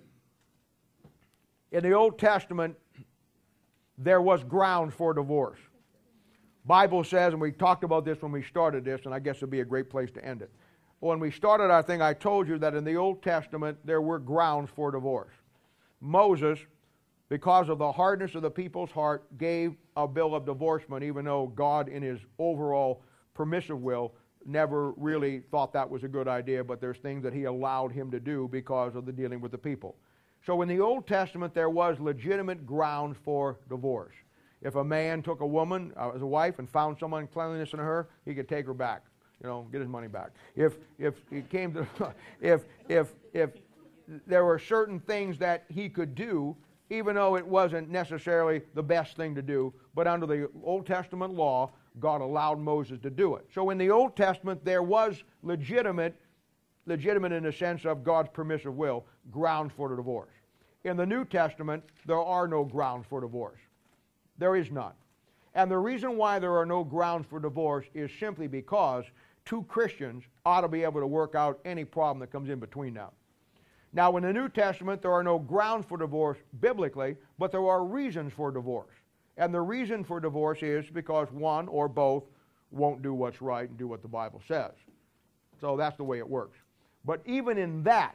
there was grounds for divorce. Bible says, and we talked about this when we started this, and I guess it would be a great place to end it. When we started our thing, I told you that in the Old Testament, there were grounds for divorce. Moses, because of the hardness of the people's heart, gave a bill of divorcement, even though God, in his overall permissive will, never really thought that was a good idea, but there's things that he allowed him to do because of the dealing with the people. So in the Old Testament, there was legitimate grounds for divorce. If a man took a woman as a wife and found some uncleanliness in her, he could take her back, get his money back. If it came to, if there were certain things that he could do, even though it wasn't necessarily the best thing to do, but under the Old Testament law, God allowed Moses to do it. So in the Old Testament, there was legitimate in the sense of God's permissive will, grounds for the divorce. In the New Testament, there are no grounds for divorce. There is none. And the reason why there are no grounds for divorce is simply because two Christians ought to be able to work out any problem that comes in between them. Now, in the New Testament, there are no grounds for divorce biblically, but there are reasons for divorce. And the reason for divorce is because one or both won't do what's right and do what the Bible says. So that's the way it works. But even in that,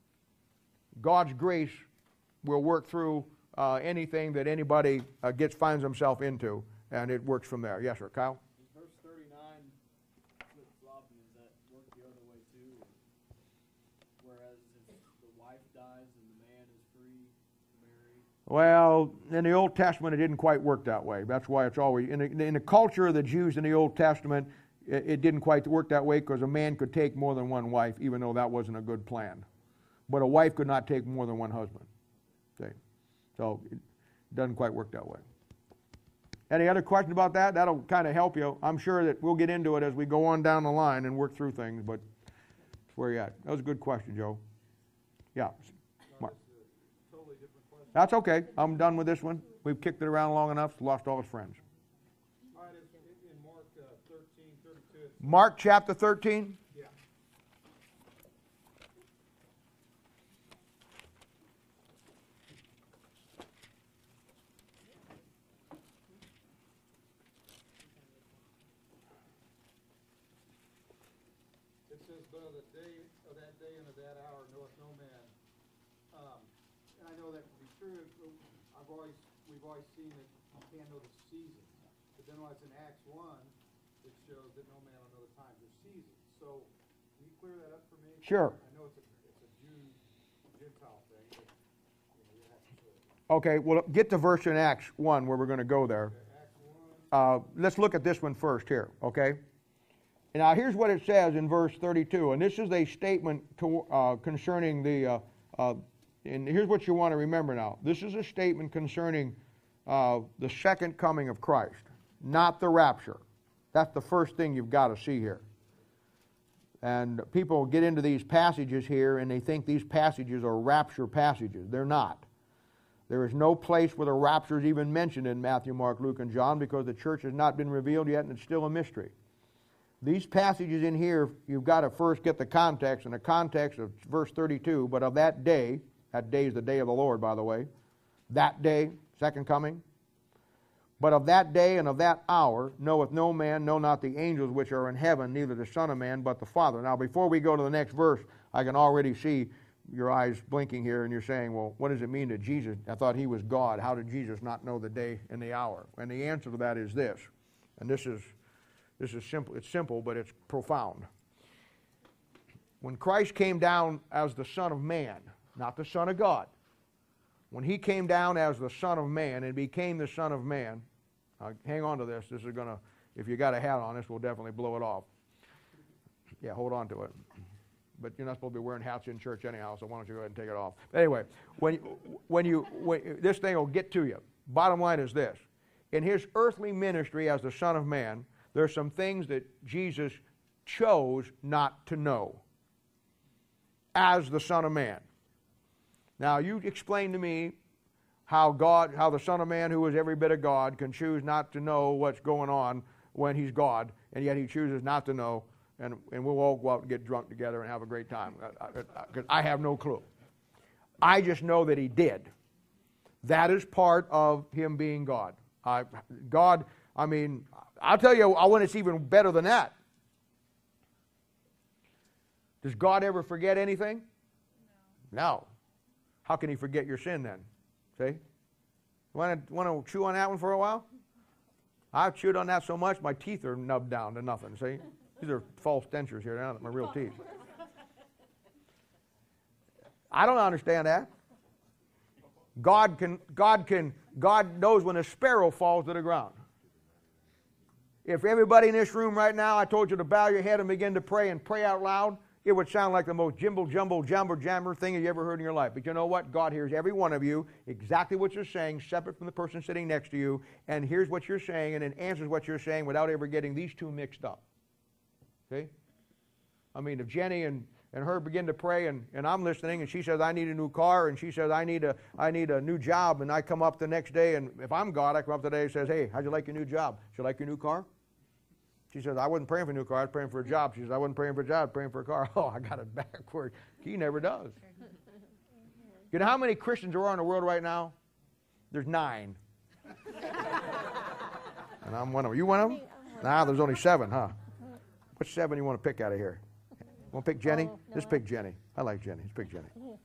God's grace will work through anything that anybody finds himself into, and it works from there. Yes, sir. Kyle? Verse 39, flip-flopping, does that work the other way too? Whereas if the wife dies and the man is free, married? Well, in the Old Testament, it didn't quite work that way. That's why it's always, in the culture of the Jews in the Old Testament, it didn't quite work that way because a man could take more than one wife, even though that wasn't a good plan. But a wife could not take more than one husband. See? So it doesn't quite work that way. Any other questions about that? That'll kind of help you. I'm sure that we'll get into it as we go on down the line and work through things, but that's where you're at. That was a good question, Joe. Yeah. Mark. Totally different question. That's okay. I'm done with this one. We've kicked it around long enough. Lost all his friends. All right, in Mark 13:32. Mark chapter 13. Yeah. It says, but of the day of that day and of that hour knoweth no man. And I know that to be true. We've always seen that you can't know the season. But then when it's in Acts 1, it shows that no man will know the times or seasons. So can you clear that up for me? Sure. I know it's a Gentile thing, but you have to show it. Okay, well, get to verse in Acts 1 where we're going to go there. Acts 1. Let's look at this one first here, okay? And now here's what it says in verse 32, and this is a statement concerning the, and here's what you want to remember now. This is a statement concerning the second coming of Christ, not the rapture. That's the first thing you've got to see here. And people get into these passages here and they think these passages are rapture passages. They're not. There is no place where the rapture is even mentioned in Matthew, Mark, Luke, and John because the church has not been revealed yet and it's still a mystery. These passages in here, you've got to first get the context, and the context of verse 32, but of that day is the day of the Lord, by the way, that day, second coming, but of that day and of that hour knoweth no man, no not the angels which are in heaven, neither the Son of Man, but the Father. Now, before we go to the next verse, I can already see your eyes blinking here, and you're saying, well, what does it mean that Jesus, I thought he was God, how did Jesus not know the day and the hour? And the answer to that is this, and this is simple. It's simple, but it's profound. When Christ came down as the Son of Man, not the Son of God, when he came down as the Son of Man and became the Son of Man, hang on to this. This is going to, if you got a hat on, this will definitely blow it off. Yeah, hold on to it. But you're not supposed to be wearing hats in church anyhow, so why don't you go ahead and take it off. But anyway, when this thing will get to you. Bottom line is this. In his earthly ministry as the Son of Man, there's some things that Jesus chose not to know as the Son of Man. Now, you explain to me how the Son of Man, who is every bit of God, can choose not to know what's going on when he's God, and yet he chooses not to know, and we'll all go out and get drunk together and have a great time. Because I have no clue. I just know that he did. That is part of him being God. I'll tell you, when it's even better than that. Does God ever forget anything? No. How can he forget your sin then? See? Want to chew on that one for a while? I've chewed on that so much, my teeth are nubbed down to nothing, see? These are false dentures here, they're not my real teeth. I don't understand that. God knows when a sparrow falls to the ground. If everybody in this room right now, I told you to bow your head and begin to pray and pray out loud, it would sound like the most jammer thing you ever heard in your life. But you know what? God hears every one of you, exactly what you're saying, separate from the person sitting next to you, and hears what you're saying and then answers what you're saying without ever getting these two mixed up. See? I mean, if Jenny and her begin to pray and I'm listening and she says, I need a new car, and she says, I need a new job, and I come up the next day, and if I'm God, I come up today and says, hey, how'd you like your new job? Did you like your new car? She says, I wasn't praying for a new car, I was praying for a job. She says, I wasn't praying for a job, I was praying for a ar. Oh, I got it backward. He never does. You know how many Christians there are in the world right now? There's 9. And I'm one of them. You one of them? Nah, there's only 7, huh? Which 7 you want to pick out of here? Want to pick Jenny? No. Let's pick Jenny. I like Jenny. Let's pick Jenny.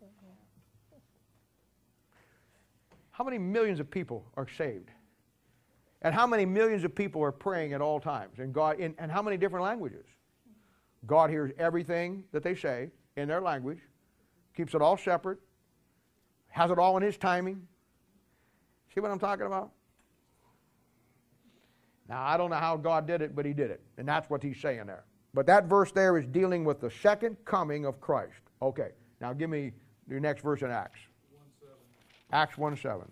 How many millions of people are saved? And how many millions of people are praying at all times? And God, and how many different languages? God hears everything that they say in their language, keeps it all separate, has it all in his timing. See what I'm talking about? Now, I don't know how God did it, but he did it. And that's what he's saying there. But that verse there is dealing with the second coming of Christ. Okay, now give me your next verse in Acts. 1:7. Acts 1:7.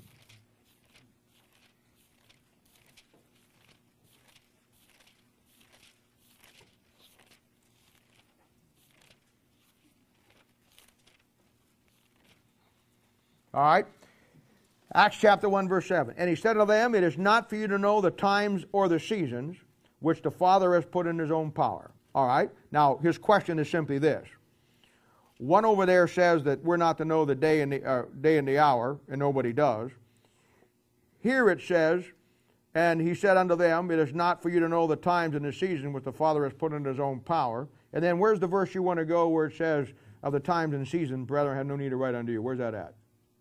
All right? Acts chapter 1, verse 7. And he said to them, it is not for you to know the times or the seasons which the Father has put in his own power. All right? Now, his question is simply this. One over there says that we're not to know the day and the hour, and nobody does. Here it says, and he said unto them, it is not for you to know the times and the season which the Father has put in his own power. And then where's the verse you want to go where it says, of the times and seasons, brethren, have no need to write unto you? Where's that at?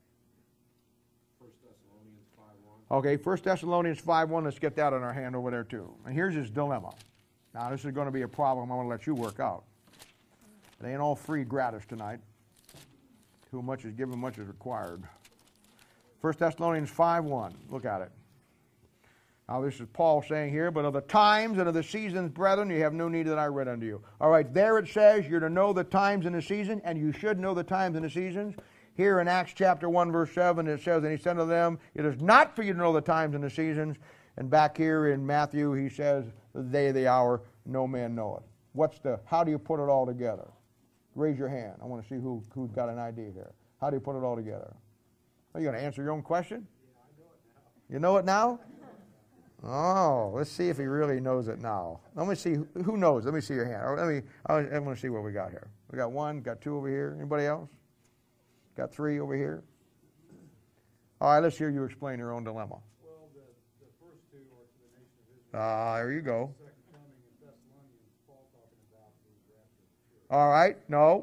1 Thessalonians 5:1. Okay, 1 Thessalonians 5:1, let's get that in our hand over there too. And here's his dilemma. Now, this is going to be a problem I want to let you work out. It ain't all free gratis tonight. Too much is given, much is required. 1 Thessalonians 5:1, look at it. Now, this is Paul saying here, but of the times and of the seasons, brethren, you have no need that I read unto you. All right, there it says you're to know the times and the season, and you should know the times and the seasons. Here in Acts chapter 1, verse 7, it says, and he said to them, it is not for you to know the times and the seasons. And back here in Matthew, he says, the day, the hour, no man knoweth. How do you put it all together? Raise your hand. I want to see who's got an idea here. How do you put it all together? Are you going to answer your own question? Yeah, I know it now. You know it now? Oh, let's see if he really knows it now. Let me see. Who knows? Let me see your hand. I want to see what we got here. We got one, got two over here. Anybody else? Got three over here. All right, let's hear you explain your own dilemma. Well, the first two are to the nation of Israel. There you go. The second coming in Thessalonians, Paul talking about the rapture of the church. All right.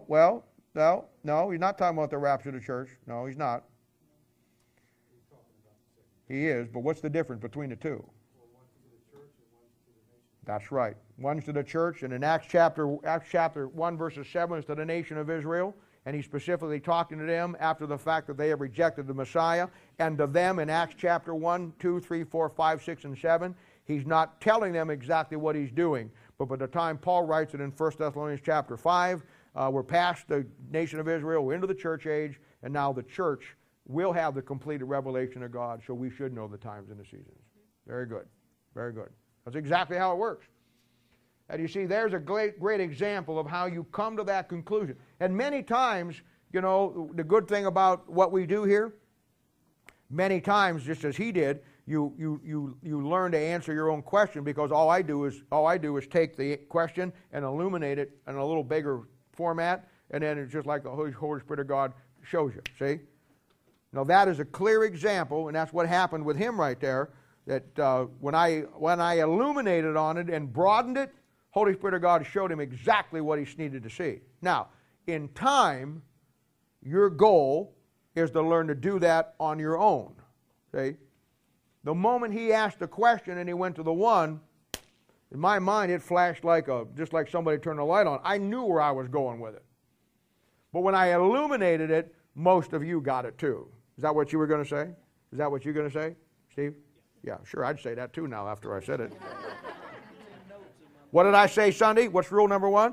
No, he's not talking about the rapture of the church. No, he's not. He's talking about the second. He is, but what's the difference between the two? Well, one's to the church and one's to the nation. That's right. One's to the church, and in Acts chapter 1, verses 7 is to the nation of Israel, and he's specifically talking to them after the fact that they have rejected the Messiah, and to them in Acts chapter 1, 2, 3, 4, 5, 6, and 7, he's not telling them exactly what he's doing, but by the time Paul writes it in 1 Thessalonians chapter 5, we're past the nation of Israel, we're into the church age, and now the church will have the completed revelation of God, so we should know the times and the seasons. Very good. Very good. That's exactly how it works. And you see, there's a great example of how you come to that conclusion. And many times, you know, the good thing about what we do here, many times, just as he did, you learn to answer your own question, because all I do is take the question and illuminate it in a little bigger format, and then it's just like the Holy Spirit of God shows you. See? Now that is a clear example, and that's what happened with him right there. That when I illuminated on it and broadened it, Holy Spirit of God showed him exactly what he needed to see. Now, in time, your goal is to learn to do that on your own. See? The moment he asked a question and he went to the one, in my mind it flashed just like somebody turned a light on. I knew where I was going with it. But when I illuminated it, most of you got it too. Is that what you were going to say? Is that what you're going to say, Steve? Yeah, sure, I'd say that too now after I said it. What did I say Sunday? What's rule number one?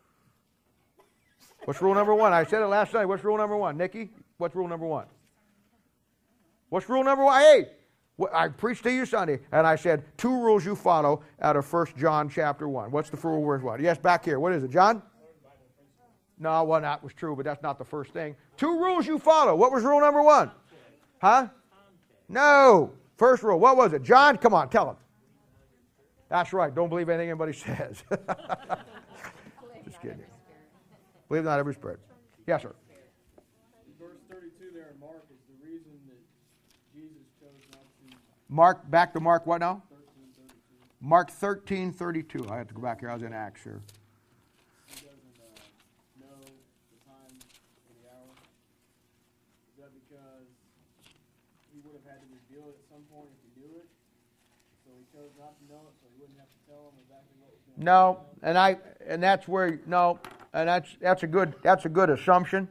What's rule number one? I said it last Sunday. What's rule number one? Nikki, what's rule number one? What's rule number one? Hey, I preached to you Sunday, and I said 2 rules you follow out of 1 John chapter 1. What's the rule? Where's what? Yes, back here. What is it, John? No, well, that was true, but that's not the first thing. 2 rules you follow. What was rule number 1? Huh? No. First rule. What was it? John, come on, tell him. That's right. Don't believe anything anybody says. Just kidding. Believe not every spirit. Yes, sir. Verse 32 there in Mark is the reason that Jesus chose not to. Mark, back to Mark what now? 13:32. Mark 13:32. I have to go back here. I was in Acts here. He doesn't know the time or the hour. Is that because he would have had to reveal it at some point if he knew it? So he chose not to know it, so he wouldn't have to tell them exactly what was going to No, and that's where that's a good assumption.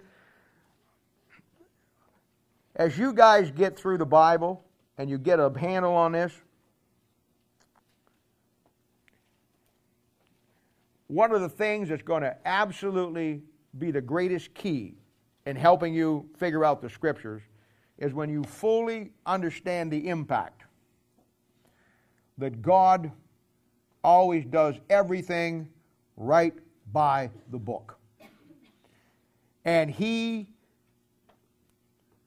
As you guys get through the Bible and you get a handle on this, one of the things that's going to absolutely be the greatest key in helping you figure out the Scriptures is when you fully understand the impact that God always does everything right by the book. And He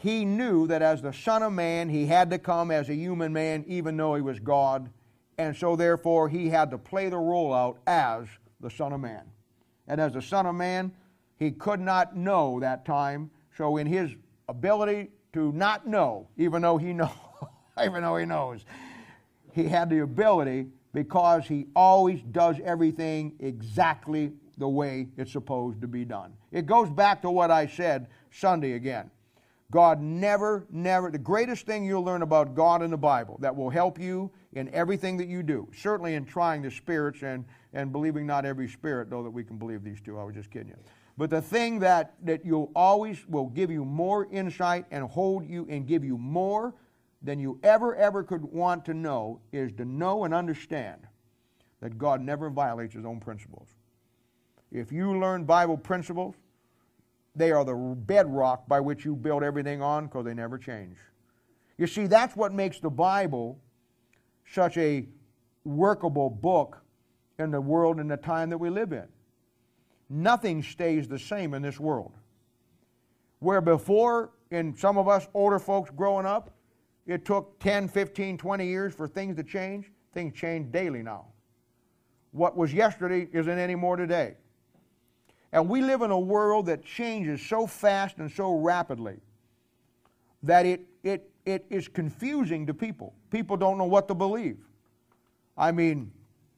he knew that as the Son of Man, he had to come as a human man, even though he was God. And so therefore, he had to play the role out as the Son of Man. And as the Son of Man, he could not know that time. So in his ability to not know, even though he knows, he had the ability, because he always does everything exactly the way it's supposed to be done. It goes back to what I said Sunday again. God never, the greatest thing you'll learn about God in the Bible that will help you in everything that you do, certainly in trying the spirits and believing not every spirit, though that we can believe these two. I was just kidding you. But the thing that you'll always will give you more insight and hold you and give you more than you ever could want to know is to know and understand that God never violates his own principles. If you learn Bible principles, they are the bedrock by which you build everything on, because they never change. You see, that's what makes the Bible such a workable book in the world and the time that we live in. Nothing stays the same in this world. Where before, in some of us older folks growing up, it took 10, 15, 20 years for things to change. Things change daily now. What was yesterday isn't anymore today. And we live in a world that changes so fast and so rapidly that it is confusing to people. People don't know what to believe. I mean,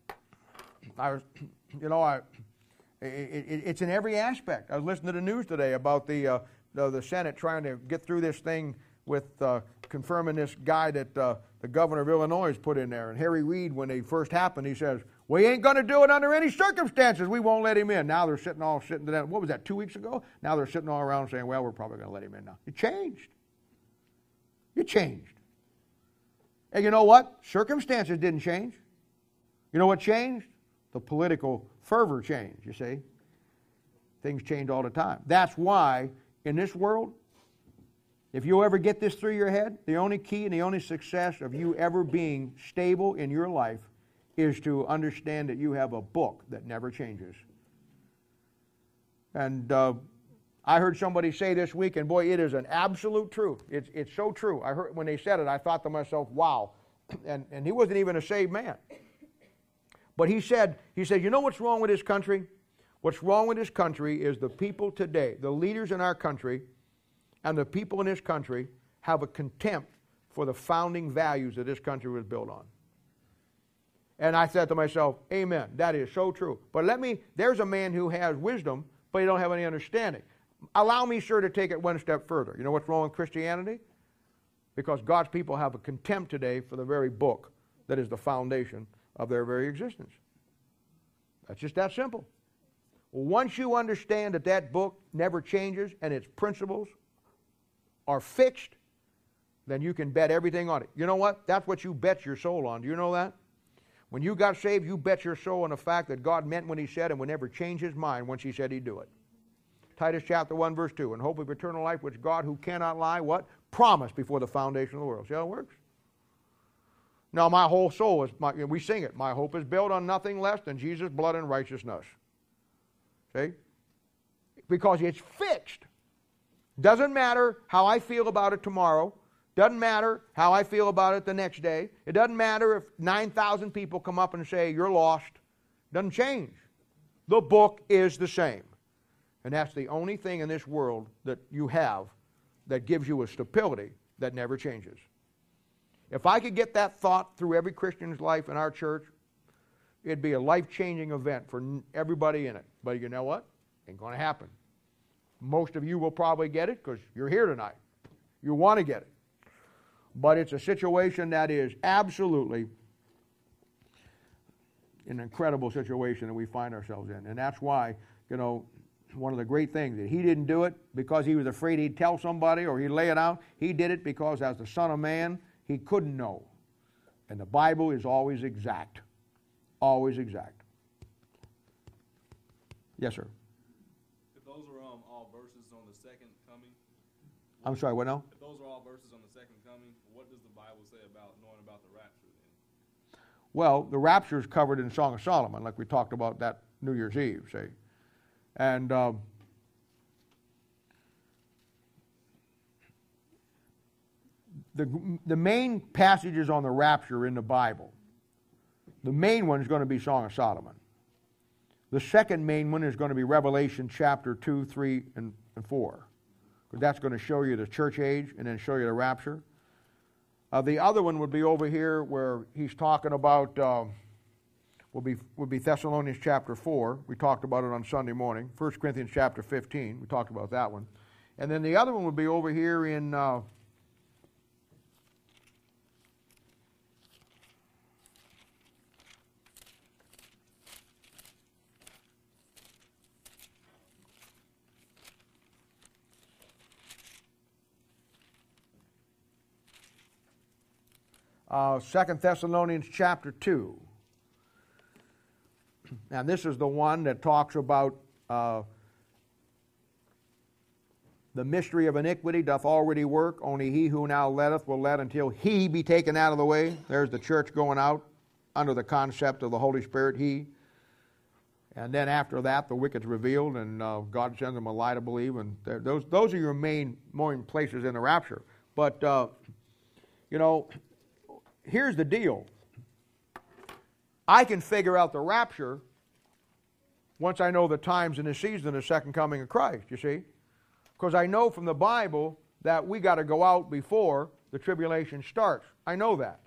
it's in every aspect. I was listening to the news today about the Senate trying to get through this thing with confirming this guy that the governor of Illinois has put in there. And Harry Reid, when it first happened, he says, "We ain't going to do it under any circumstances. We won't let him in." Now they're sitting to that. What was that, 2 weeks ago? Now they're sitting all around saying, "Well, we're probably going to let him in now." It changed. It changed. And you know what? Circumstances didn't change. You know what changed? The political fervor changed, you see. Things change all the time. That's why in this world, if you ever get this through your head, the only key and the only success of you ever being stable in your life is to understand that you have a book that never changes. And I heard somebody say this week, and boy, it is an absolute truth. It's so true. I heard when they said it, I thought to myself, wow. And he wasn't even a saved man. But he said, you know what's wrong with this country? What's wrong with this country is the people today, the leaders in our country, and the people in this country have a contempt for the founding values that this country was built on. And I said to myself, amen, that is so true. But there's a man who has wisdom, but he don't have any understanding. Allow me, sir, to take it one step further. You know what's wrong with Christianity? Because God's people have a contempt today for the very book that is the foundation of their very existence. That's just that simple. Once you understand that that book never changes and its principles are fixed, then you can bet everything on it. You know what? That's what you bet your soul on. Do you know that? When you got saved, you bet your soul on the fact that God meant what he said and would never change his mind once he said he'd do it. Titus chapter 1, verse 2, "In hope of eternal life, which God, who cannot lie," what? "Promised before the foundation of the world." See how it works? Now, my whole soul is, we sing it, "My hope is built on nothing less than Jesus' blood and righteousness." See? Because it's fixed. Doesn't matter how I feel about it tomorrow. Doesn't matter how I feel about it the next day. It doesn't matter if 9,000 people come up and say, "You're lost." Doesn't change. The book is the same. And that's the only thing in this world that you have that gives you a stability that never changes. If I could get that thought through every Christian's life in our church, it'd be a life-changing event for everybody in it. But you know what? Ain't going to happen. Most of you will probably get it because you're here tonight. You want to get it. But it's a situation that is absolutely an incredible situation that we find ourselves in. And that's why, one of the great things, that he didn't do it because he was afraid he'd tell somebody or he'd lay it out. He did it because as the Son of Man, he couldn't know. And the Bible is always exact. Always exact. Yes, sir. If those are all verses on the second coming. I'm sorry, what now? If those are all verses on the second coming, what does the Bible say about knowing about the rapture then? Well, the rapture is covered in Song of Solomon, like we talked about that New Year's Eve, see. And the main passages on the rapture in the Bible, the main one is going to be Song of Solomon. The second main one is going to be Revelation chapter 2, 3, and 4. Because that's going to show you the church age and then show you the rapture. The other one would be over here where he's talking about, would be Thessalonians chapter 4. We talked about it on Sunday morning. 1 Corinthians chapter 15. We talked about that one. And then the other one would be over here in... 2 Thessalonians chapter 2. And this is the one that talks about the mystery of iniquity doth already work, only he who now letteth will let until he be taken out of the way. There's the church going out under the concept of the Holy Spirit, he. And then after that, the wicked's revealed, and God sends them a lie to believe. And those are your main places in the rapture. But, here's the deal. I can figure out the rapture once I know the times and the season of the second coming of Christ, you see. Because I know from the Bible that we got to go out before the tribulation starts. I know that.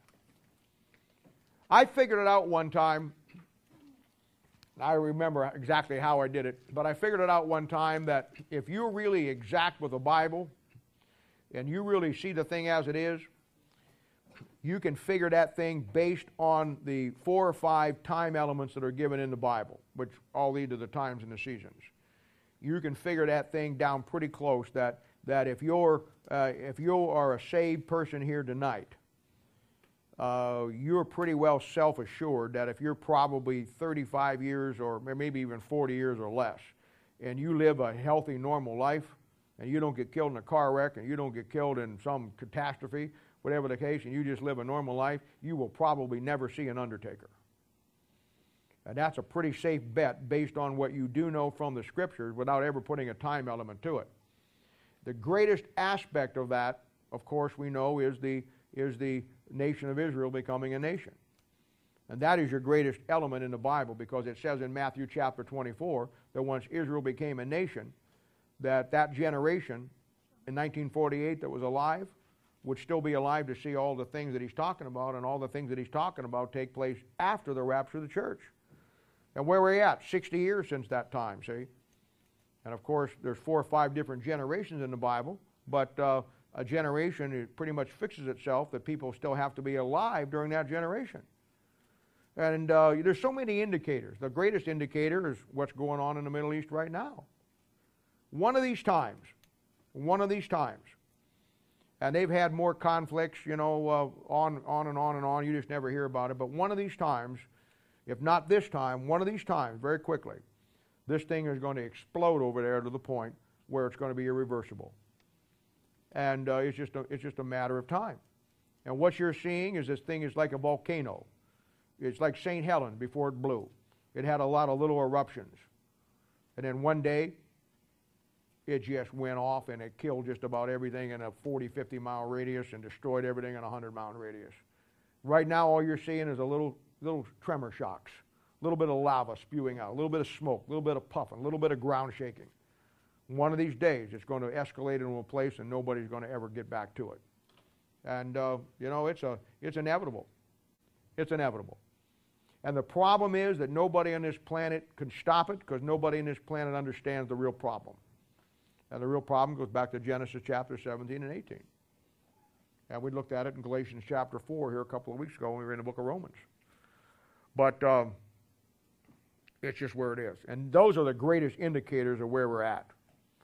I figured it out one time. I remember exactly how I did it, but I figured it out one time that if you're really exact with the Bible and you really see the thing as it is, you can figure that thing based on the 4 or 5 time elements that are given in the Bible, which all lead to the times and the seasons. You can figure that thing down pretty close that if you are a saved person here tonight, you're pretty well self-assured that if you're probably 35 years or maybe even 40 years or less, and you live a healthy, normal life, and you don't get killed in a car wreck, and you don't get killed in some catastrophe, whatever the case, and you just live a normal life, you will probably never see an undertaker. And that's a pretty safe bet based on what you do know from the Scriptures without ever putting a time element to it. The greatest aspect of that, of course, we know is the nation of Israel becoming a nation. And that is your greatest element in the Bible, because it says in Matthew chapter 24 that once Israel became a nation, that generation in 1948 that was alive would still be alive to see all the things that he's talking about, and all the things that he's talking about take place after the rapture of the church. And where we're at, 60 years since that time, see? And of course, there's 4 or 5 different generations in the Bible, but a generation, it pretty much fixes itself that people still have to be alive during that generation. And there's so many indicators. The greatest indicator is what's going on in the Middle East right now. One of these times, and they've had more conflicts, on and on and on. You just never hear about it. But one of these times, if not this time, one of these times, very quickly, this thing is going to explode over there to the point where it's going to be irreversible. And it's just a matter of time. And what you're seeing is this thing is like a volcano. It's like St. Helens before it blew. It had a lot of little eruptions. And then one day, it just went off and it killed just about everything in a 40, 50 mile radius and destroyed everything in a 100-mile radius. Right now, all you're seeing is a little tremor shocks, a little bit of lava spewing out, a little bit of smoke, a little bit of puffing, a little bit of ground shaking. One of these days, it's going to escalate into a place and nobody's going to ever get back to it. And, it's inevitable. It's inevitable. And the problem is that nobody on this planet can stop it, because nobody on this planet understands the real problem. And the real problem goes back to Genesis chapter 17 and 18. And we looked at it in Galatians chapter 4 here a couple of weeks ago when we were in the book of Romans. But it's just where it is. And those are the greatest indicators of where we're at.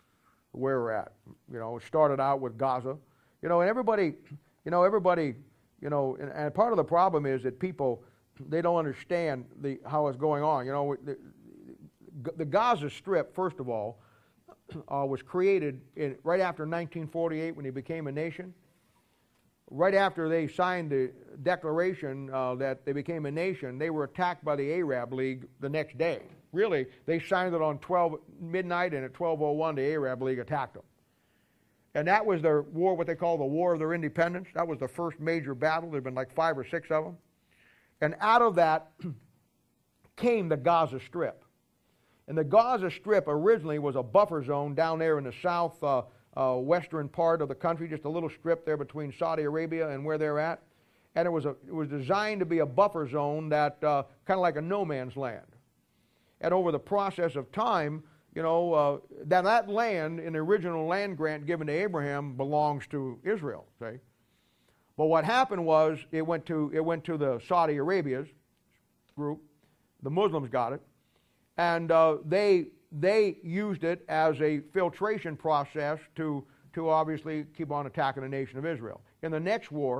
It started out with Gaza. And everybody, and part of the problem is that people, they don't understand how it's going on. The Gaza Strip, first of all, was created right after 1948 when they became a nation. Right after they signed the declaration that they became a nation, they were attacked by the Arab League the next day. Really, they signed it on midnight, and at 12:01 the Arab League attacked them. And that was their war, what they call the War of their Independence. That was the first major battle. There had been like 5 or 6 of them. And out of that came the Gaza Strip. And the Gaza Strip originally was a buffer zone down there in the south western part of the country, just a little strip there between Saudi Arabia and where they're at. And it was designed to be a buffer zone that kind of like a no man's land. And over the process of time, you know, that land in the original land grant given to Abraham belongs to Israel. See? But what happened was it went to the Saudi Arabia's group. The Muslims got it, and they used it as a filtration process to obviously keep on attacking the nation of Israel. In the next war,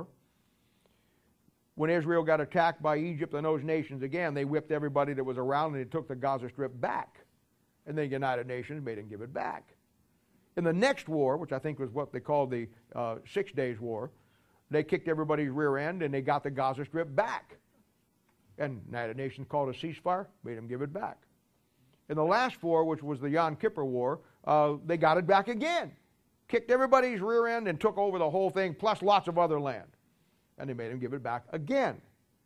when Israel got attacked by Egypt and those nations again, they whipped everybody that was around and they took the Gaza Strip back. And the United Nations made them give it back. In the next war, which I think was what they called the 6 Days War, they kicked everybody's rear end and they got the Gaza Strip back. And the United Nations called a ceasefire, made them give it back. In the last war, which was the Yom Kippur War, they got it back again. Kicked everybody's rear end and took over the whole thing, plus lots of other land. And they made them give it back again.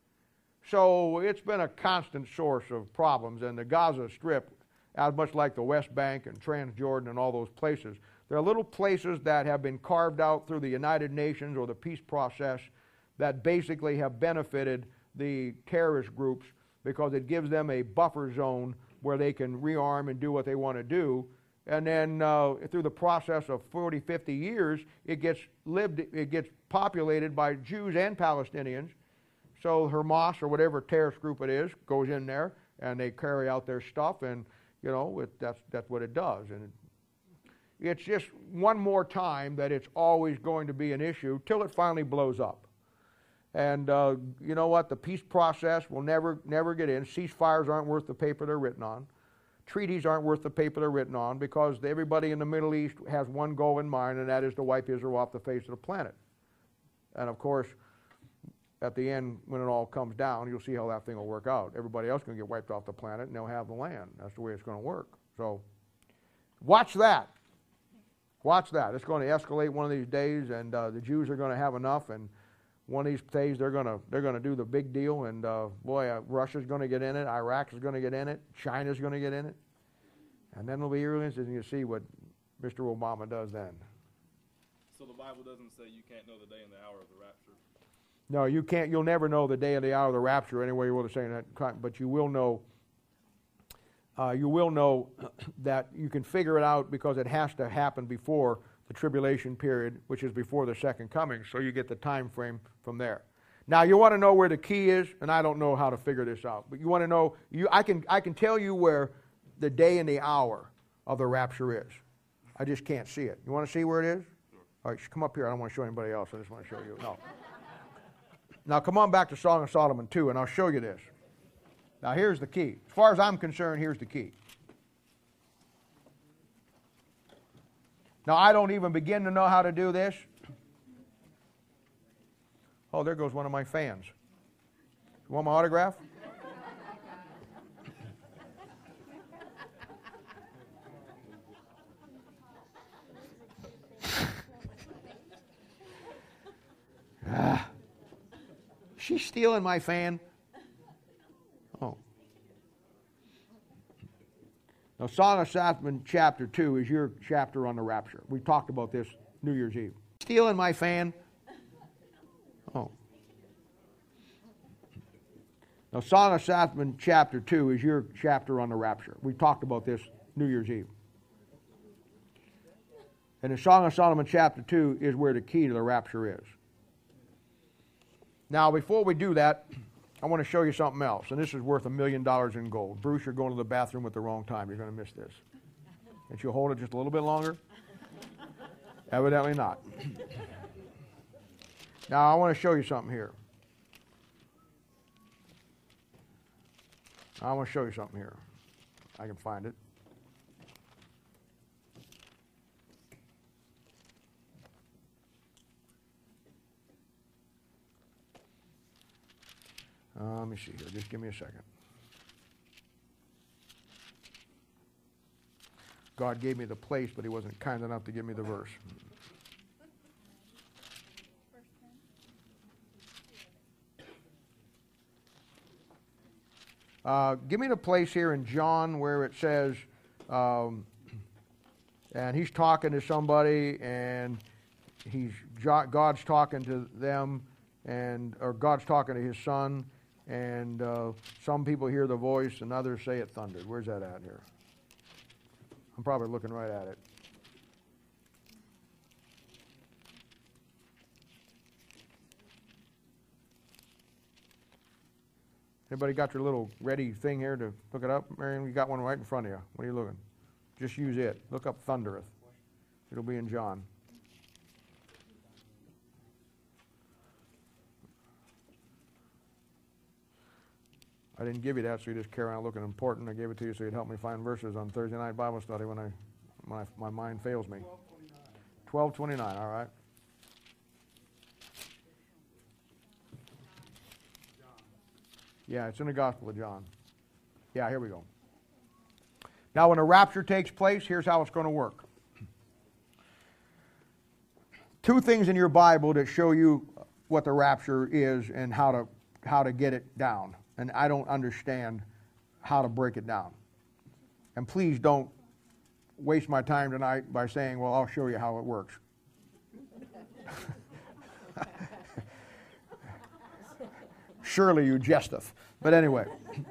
So it's been a constant source of problems. And the Gaza Strip, as much like the West Bank and Transjordan and all those places, there are little places that have been carved out through the United Nations or the peace process that basically have benefited the terrorist groups because it gives them a buffer zone where they can rearm and do what they want to do. And then through the process of 40, 50 years, it gets populated by Jews and Palestinians. So Hamas or whatever terrorist group it is goes in there and they carry out their stuff, and you know that's what it does. And it's just one more time that it's always going to be an issue till it finally blows up. And you know what? The peace process will never get in. Ceasefires aren't worth the paper they're written on. Treaties aren't worth the paper they're written on because everybody in the Middle East has one goal in mind, and that is to wipe Israel off the face of the planet. And of course, at the end, when it all comes down, you'll see how that thing will work out. Everybody else is going to get wiped off the planet, and they'll have the land. That's the way it's going to work. So watch that. Watch that. It's going to escalate one of these days, and the Jews are going to have enough, and one of these days they're going to do the big deal, and Russia's going to get in it, Iraq is going to get in it, China's going to get in it, and then it'll be really interesting to see what Mr. Obama does then. So the Bible doesn't say you can't know the day and the hour of the rapture? No, you can't. You'll never know the day and the hour of the rapture anyway you will to say that, but you will know. You will know that you can figure it out because it has to happen before the tribulation period, which is before the second coming. So you get the time frame from there. Now you want to know where the key is, and I don't know how to figure this out. But you want to know. I can tell you where the day and the hour of the rapture is. I just can't see it. You want to see where it is? Sure. All right, come up here. I don't want to show anybody else. I just want to show you. No. Now come on back to Song of Solomon 2, and I'll show you this. Now here's the key. As far as I'm concerned, here's the key. Now I don't even begin to know how to do this. Oh, there goes one of my fans. You want my autograph? She's stealing my fan. Oh. Now, Song of Solomon chapter 2 is your chapter on the rapture. We talked about this New Year's Eve. Stealing my fan. Oh. Now, Song of Solomon chapter 2 is your chapter on the rapture. We talked about this New Year's Eve. And the Song of Solomon chapter 2 is where the key to the rapture is. Now, before we do that, I want to show you something else, and this is worth $1 million in gold. Bruce, you're going to the bathroom at the wrong time. You're going to miss this. Can't you hold it just a little bit longer? Evidently not. Now, I want to show you something here. I want to show you something here. I can find it. Let me see here. Just give me a second. God gave me the place, but he wasn't kind enough to give me the verse. Give me the place here in John where it says, and he's talking to somebody, and God's talking to them, or God's talking to his son, and some people hear the voice, and others say it thundered. Where's that at here? I'm probably looking right at it. Everybody got your little ready thing here to look it up? Marion, you got one right in front of you. What are you looking? Just use it. Look up thundereth. It'll be in John. I didn't give you that so you just carry on looking important. I gave it to you so you'd help me find verses on Thursday night Bible study when my mind fails me. 12:29, all right. Yeah, it's in the Gospel of John. Yeah, here we go. Now, when a rapture takes place, here's how it's going to work. Two things in your Bible that show you what the rapture is and how to get it down. And I don't understand how to break it down. And please don't waste my time tonight by saying, well, I'll show you how it works. Surely you jesteth. But anyway,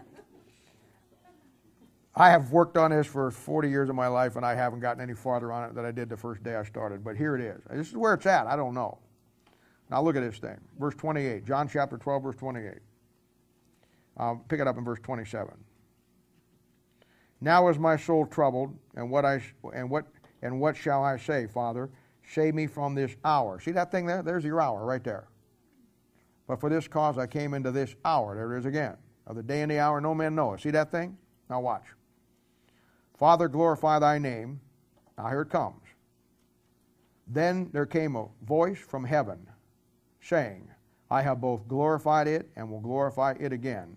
I have worked on this for 40 years of my life, and I haven't gotten any farther on it than I did the first day I started. But here it is. This is where it's at. I don't know. Now look at this thing. Verse 28. John chapter 12, verse 28. Pick it up in verse 27. Now is my soul troubled, and what shall I say, Father? Save me from this hour. See that thing there? There's your hour right there. But for this cause I came into this hour. There it is again. Of the day and the hour no man knoweth. See that thing? Now watch. Father, glorify thy name. Now here it comes. Then there came a voice from heaven, saying, I have both glorified it and will glorify it again.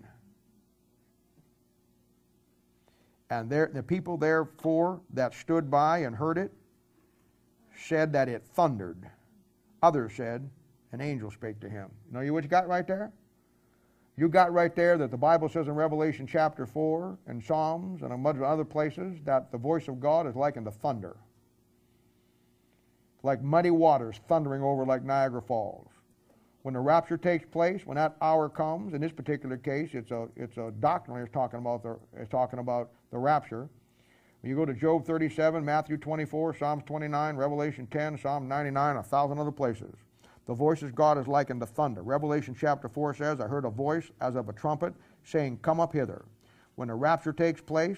And the people therefore that stood by and heard it said that it thundered. Others said, an angel spake to him. You know what you got right there? You got right there that the Bible says in Revelation chapter 4 and Psalms and a bunch of other places that the voice of God is likened to thunder. Like muddy waters thundering over like Niagara Falls. When the rapture takes place, when that hour comes, in this particular case, it's a doctrinally it's talking about the rapture. When you go to Job 37, Matthew 24, Psalms 29, Revelation 10, Psalm 99, 1,000 other places. The voice of God is likened to thunder. Revelation chapter 4 says, I heard a voice as of a trumpet saying, come up hither. When the rapture takes place,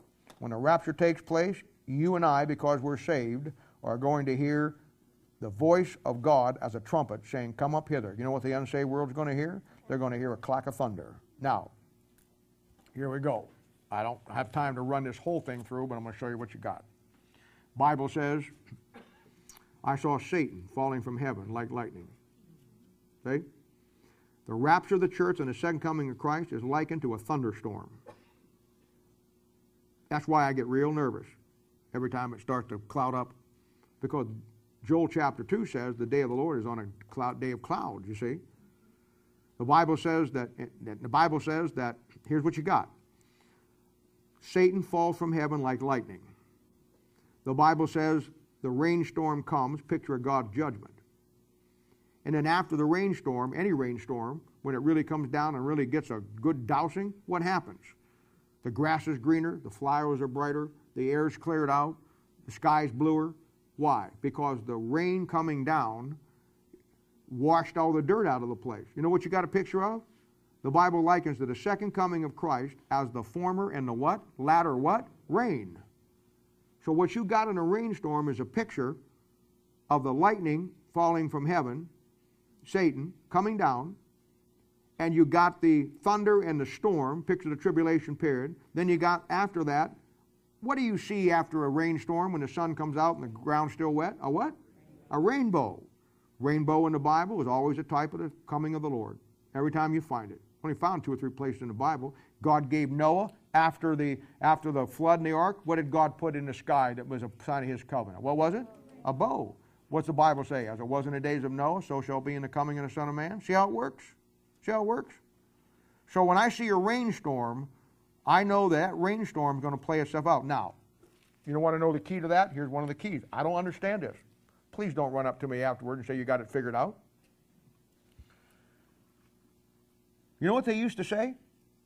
you and I, because we're saved, are going to hear the voice of God as a trumpet saying, come up hither. You know what the unsaved world's going to hear? They're going to hear a clack of thunder. Now, here we go. I don't have time to run this whole thing through, but I'm going to show you what you got. Bible says, I saw Satan falling from heaven like lightning. See? The rapture of the church and the second coming of Christ is likened to a thunderstorm. That's why I get real nervous every time it starts to cloud up, because Joel chapter 2 says the day of the Lord is on a day of clouds, you see. The Bible says that here's what you got. Satan falls from heaven like lightning. The Bible says the rainstorm comes, picture of God's judgment. And then after the rainstorm, any rainstorm, when it really comes down and really gets a good dousing, what happens? The grass is greener, the flowers are brighter, the air is cleared out, the sky is bluer. Why? Because the rain coming down washed all the dirt out of the place. You know what you got a picture of? The Bible likens to the second coming of Christ as the former and the what? Latter what? Rain. So what you got in a rainstorm is a picture of the lightning falling from heaven, Satan coming down, and you got the thunder and the storm, picture the tribulation period. Then you got after that, what do you see after a rainstorm when the sun comes out and the ground's still wet? A what? A rainbow. Rainbow in the Bible is always a type of the coming of the Lord. Every time you find it. Only found 2 or 3 places in the Bible. God gave Noah, after the flood in the ark, what did God put in the sky that was a sign of his covenant? What was it? A bow. What's the Bible say? As it was in the days of Noah, so shall it be in the coming of the Son of Man. See how it works? See how it works? So when I see a rainstorm, I know that rainstorm is going to play itself out. Now, you don't want to know the key to that? Here's one of the keys. I don't understand this. Please don't run up to me afterward and say you got it figured out. You know what they used to say?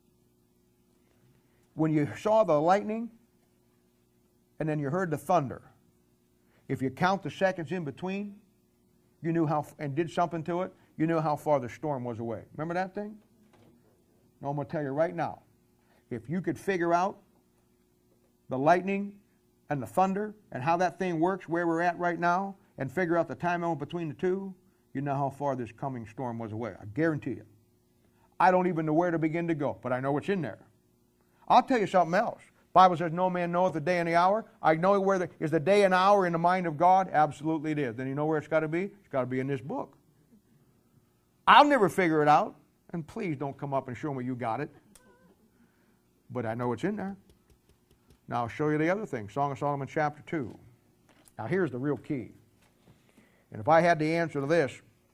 When you saw the lightning and then you heard the thunder, if you count the seconds in between, you knew how, and did something to it, you knew how far the storm was away. Remember that thing? No, I'm going to tell you right now. If you could figure out the lightning and the thunder and how that thing works, where we're at right now, and figure out the time element between the two, you know how far this coming storm was away. I guarantee you. I don't even know where to begin to go, but I know it's in there. I'll tell you something else. Bible says no man knoweth the day and the hour. I know where is the day and hour in the mind of God? Absolutely it is. Then you know where it's got to be? It's got to be in this book. I'll never figure it out. And please don't come up and show me you got it. But I know it's in there. Now I'll show you the other thing. Song of Solomon chapter 2. Now here's the real key. And if I had the answer to this,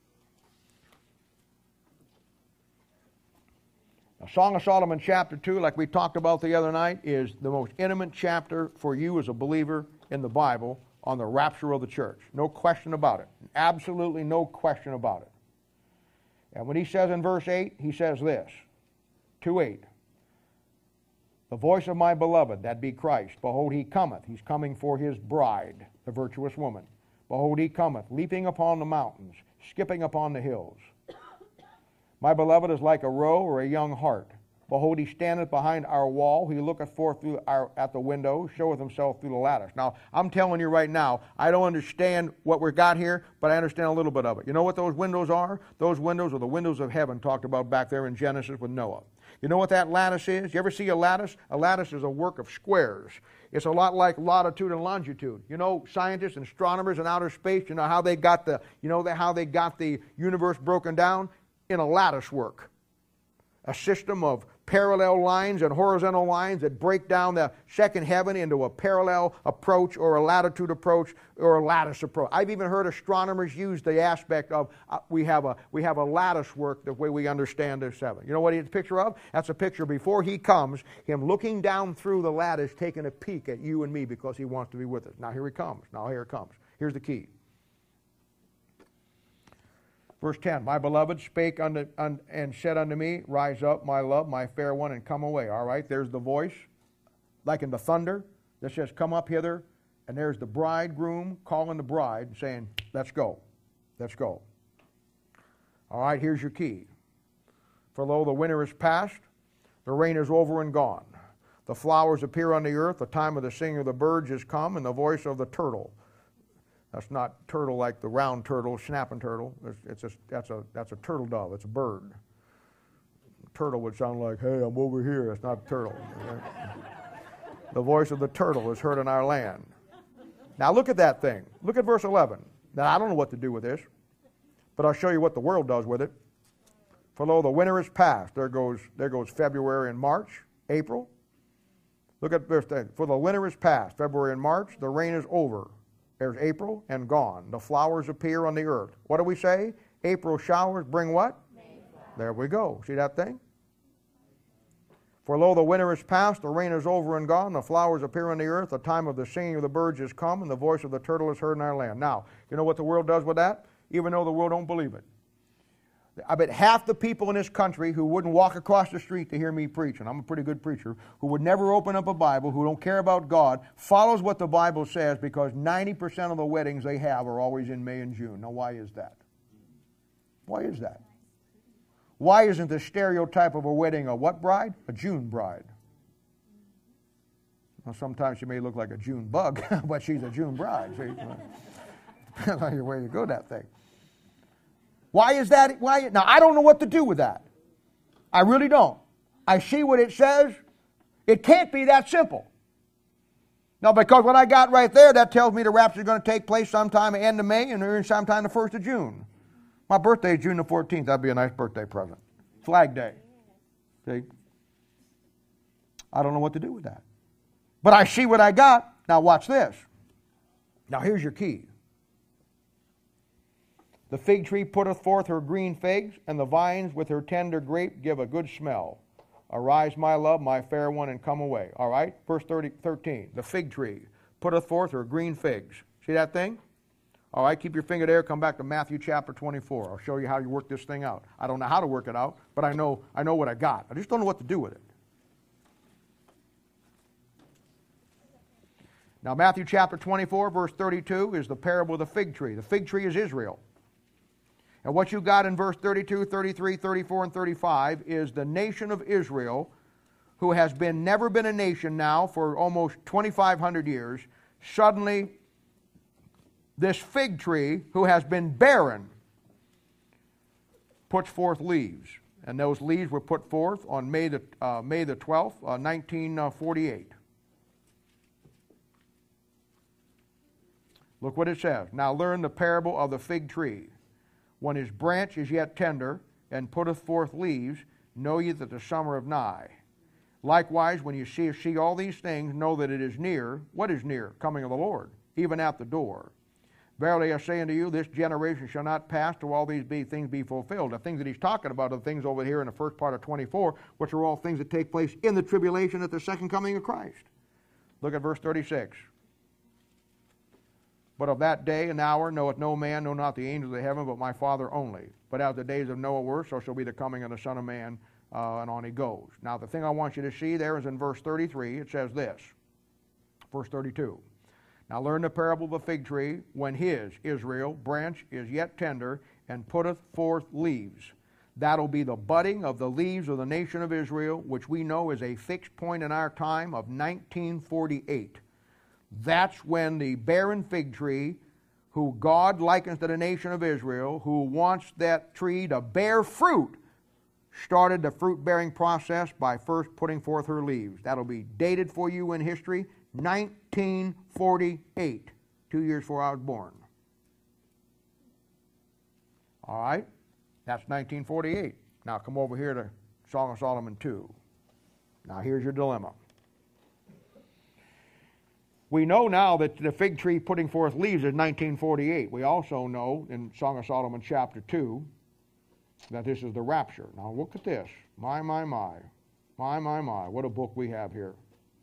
Song of Solomon chapter 2, like we talked about the other night, is the most intimate chapter for you as a believer in the Bible on the rapture of the church. No question about it. Absolutely no question about it. And when he says in verse 8, he says this, 2:8, the voice of my beloved, that be Christ, behold, he cometh. He's coming for his bride, the virtuous woman. Behold, he cometh, leaping upon the mountains, skipping upon the hills. My beloved is like a roe or a young hart. Behold, he standeth behind our wall. He looketh forth at the window, showeth himself through the lattice. Now, I'm telling you right now, I don't understand what we've got here, but I understand a little bit of it. You know what those windows are? Those windows are the windows of heaven talked about back there in Genesis with Noah. You know what that lattice is? You ever see a lattice? A lattice is a work of squares. It's a lot like latitude and longitude. You know, scientists and astronomers in outer space, you know how they got the universe broken down? In a lattice work. A system of parallel lines and horizontal lines that break down the second heaven into a parallel approach or a latitude approach or a lattice approach. I've even heard astronomers use the aspect of we have a lattice work the way we understand this heaven. You know what it's a picture of? That's a picture before he comes, him looking down through the lattice, taking a peek at you and me because he wants to be with us. Now here he comes. Now here it comes. Here's the key. Verse 10, my beloved spake and said unto me, rise up, my love, my fair one, and come away. All right, there's the voice, like in the thunder, that says, come up hither. And there's the bridegroom calling the bride, saying, let's go, let's go. All right, here's your key. For lo, the winter is past, the rain is over and gone. The flowers appear on the earth, the time of the singing of the birds is come, and the voice of the turtle. That's not turtle like the round turtle, snapping turtle. That's a turtle dove. It's a bird. Turtle would sound like, hey, I'm over here. That's not a turtle. The voice of the turtle is heard in our land. Now look at that thing. Look at verse 11. Now I don't know what to do with this, but I'll show you what the world does with it. For lo, the winter is past. There goes February and March, April. Look at verse 10. For the winter is past, February and March. The rain is over. There's April and gone. The flowers appear on the earth. What do we say? April showers bring what? There we go. See that thing? For lo, the winter is past, the rain is over and gone, the flowers appear on the earth, the time of the singing of the birds is come, and the voice of the turtle is heard in our land. Now, you know what the world does with that? Even though the world don't believe it. I bet half the people in this country who wouldn't walk across the street to hear me preach, and I'm a pretty good preacher, who would never open up a Bible, who don't care about God, follows what the Bible says because 90% of the weddings they have are always in May and June. Now, why is that? Why is that? Why isn't the stereotype of a wedding a what bride? A June bride. Well, sometimes she may look like a June bug, but she's a June bride. See? Depends on your way you go that thing. Why is that? Why? Now, I don't know what to do with that. I really don't. I see what it says. It can't be that simple. Now, because what I got right there, that tells me the rapture is going to take place sometime at the end of May and sometime the 1st of June. My birthday is June the 14th. That'd be a nice birthday present. Flag Day. See? I don't know what to do with that. But I see what I got. Now, watch this. Now, here's your key. The fig tree putteth forth her green figs, and the vines with her tender grape give a good smell. Arise, my love, my fair one, and come away. All right? Verse 13. The fig tree putteth forth her green figs. See that thing? All right, keep your finger there. Come back to Matthew chapter 24. I'll show you how you work this thing out. I don't know how to work it out, but I know what I got. I just don't know what to do with it. Now, Matthew chapter 24, verse 32 is the parable of the fig tree. The fig tree is Israel. And what you got in verse 32, 33, 34, and 35 is the nation of Israel, who has never been a nation now for almost 2,500 years. Suddenly, this fig tree, who has been barren, puts forth leaves. And those leaves were put forth on May the 12th, 1948. Look what it says. Now learn the parable of the fig tree. When his branch is yet tender, and putteth forth leaves, know ye that the summer is nigh. Likewise, when you see all these things, know that it is near. What is near? Coming of the Lord, even at the door. Verily I say unto you, this generation shall not pass till all these things be fulfilled. The things that he's talking about are the things over here in the first part of 24, which are all things that take place in the tribulation at the second coming of Christ. Look at verse 36. But of that day and hour knoweth no man, no not the angels of heaven, but my Father only. But as the days of Noah were, so shall be the coming of the Son of Man, and on he goes. Now the thing I want you to see there is in verse 33. It says this. Verse 32. Now learn the parable of the fig tree, when his, Israel, branch is yet tender, and putteth forth leaves. That'll be the budding of the leaves of the nation of Israel, which we know is a fixed point in our time of 1948. That's when the barren fig tree, who God likens to the nation of Israel, who wants that tree to bear fruit, started the fruit-bearing process by first putting forth her leaves. That'll be dated for you in history, 1948, 2 years before I was born. All right? That's 1948. Now come over here to Song of Solomon 2. Now here's your dilemma. We know now that the fig tree putting forth leaves is 1948. We also know in Song of Solomon chapter 2 that this is the rapture. Now look at this. My. What a book we have here.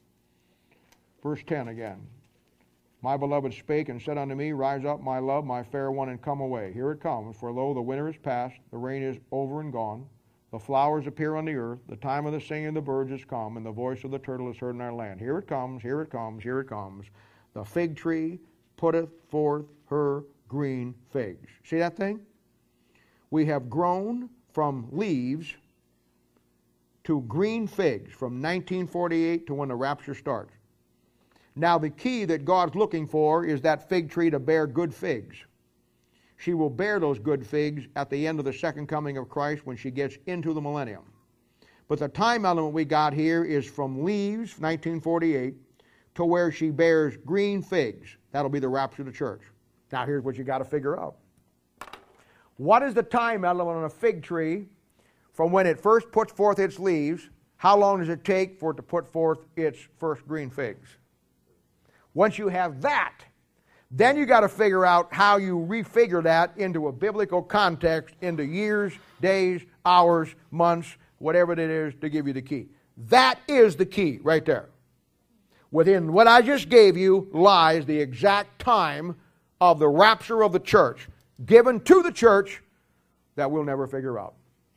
Verse 10 again. My beloved spake and said unto me, Rise up, my love, my fair one, and come away. Here it comes. For lo, the winter is past, the rain is over and gone. The flowers appear on the earth. The time of the singing of the birds is come, and the voice of the turtle is heard in our land. Here it comes, here it comes, here it comes. The fig tree putteth forth her green figs. See that thing? We have grown from leaves to green figs from 1948 to when the rapture starts. Now the key that God's looking for is that fig tree to bear good figs. She will bear those good figs at the end of the second coming of Christ when she gets into the millennium. But the time element we got here is from leaves, 1948, to where she bears green figs. That'll be the rapture of the church. Now here's what you got to figure out. What is the time element on a fig tree from when it first puts forth its leaves? How long does it take for it to put forth its first green figs? Once you have that, then you got to figure out how you refigure that into a biblical context, into years, days, hours, months, whatever it is to give you the key. That is the key right there. Within what I just gave you lies the exact time of the rapture of the church, given to the church, that we'll never figure out.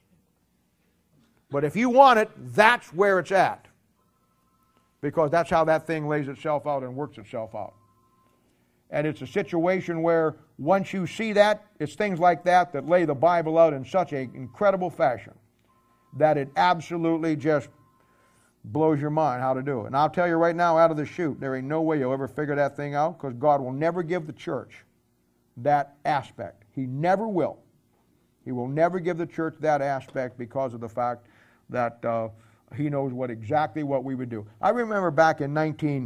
But if you want it, that's where it's at. Because that's how that thing lays itself out and works itself out. And it's a situation where once you see that, it's things like that lay the Bible out in such an incredible fashion that it absolutely just blows your mind how to do it. And I'll tell you right now, out of the chute, there ain't no way you'll ever figure that thing out, because God will never give the church that aspect. He never will. He will never give the church that aspect because of the fact that He knows exactly what we would do. I remember back in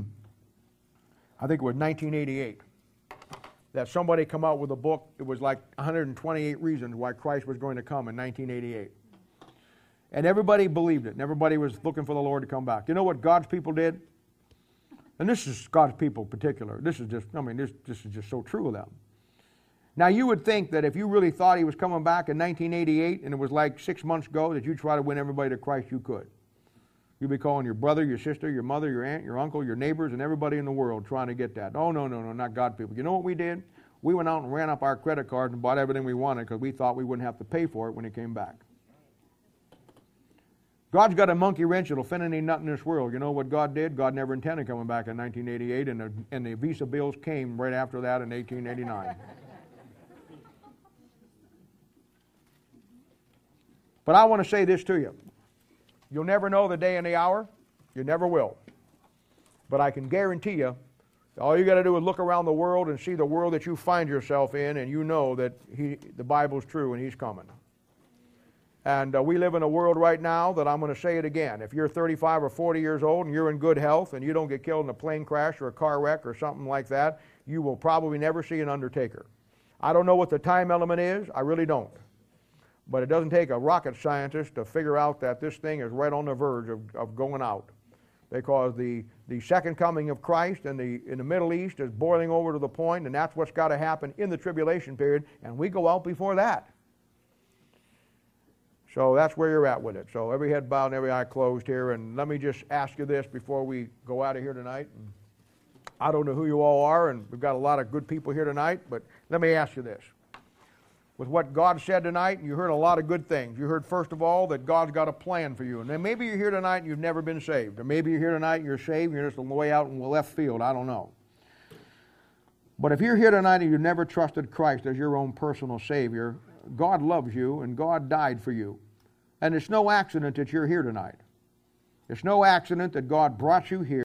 1988, that somebody come out with a book. It was like 128 reasons why Christ was going to come in 1988. And everybody believed it, and everybody was looking for the Lord to come back. You know what God's people did? And this is God's people in particular. This is just so true of them. Now you would think that if you really thought He was coming back in 1988 and it was like 6 months ago, that you'd try to win everybody to Christ you could. You'll be calling your brother, your sister, your mother, your aunt, your uncle, your neighbors, and everybody in the world trying to get that. Oh, no, not God people. You know what we did? We went out and ran up our credit cards and bought everything we wanted because we thought we wouldn't have to pay for it when it came back. God's got a monkey wrench that'll fit any nut in this world. You know what God did? God never intended coming back in 1988, and the Visa bills came right after that in 1889. But I want to say this to you. You'll never know the day and the hour. You never will. But I can guarantee you, all you got to do is look around the world and see the world that you find yourself in, and you know that the Bible's true and He's coming. And we live in a world right now that I'm going to say it again. If you're 35 or 40 years old and you're in good health and you don't get killed in a plane crash or a car wreck or something like that, you will probably never see an undertaker. I don't know what the time element is. I really don't. But it doesn't take a rocket scientist to figure out that this thing is right on the verge of going out. Because the second coming of Christ in the Middle East is boiling over to the point, and that's what's got to happen in the tribulation period, and we go out before that. So that's where you're at with it. So every head bowed and every eye closed here, and let me just ask you this before we go out of here tonight. I don't know who you all are, and we've got a lot of good people here tonight, but let me ask you this. With what God said tonight, you heard a lot of good things. You heard, first of all, that God's got a plan for you. And then maybe you're here tonight and you've never been saved. Or maybe you're here tonight and you're saved and you're just on the way out in the left field. I don't know. But if you're here tonight and you've never trusted Christ as your own personal Savior, God loves you and God died for you. And it's no accident that you're here tonight. It's no accident that God brought you here.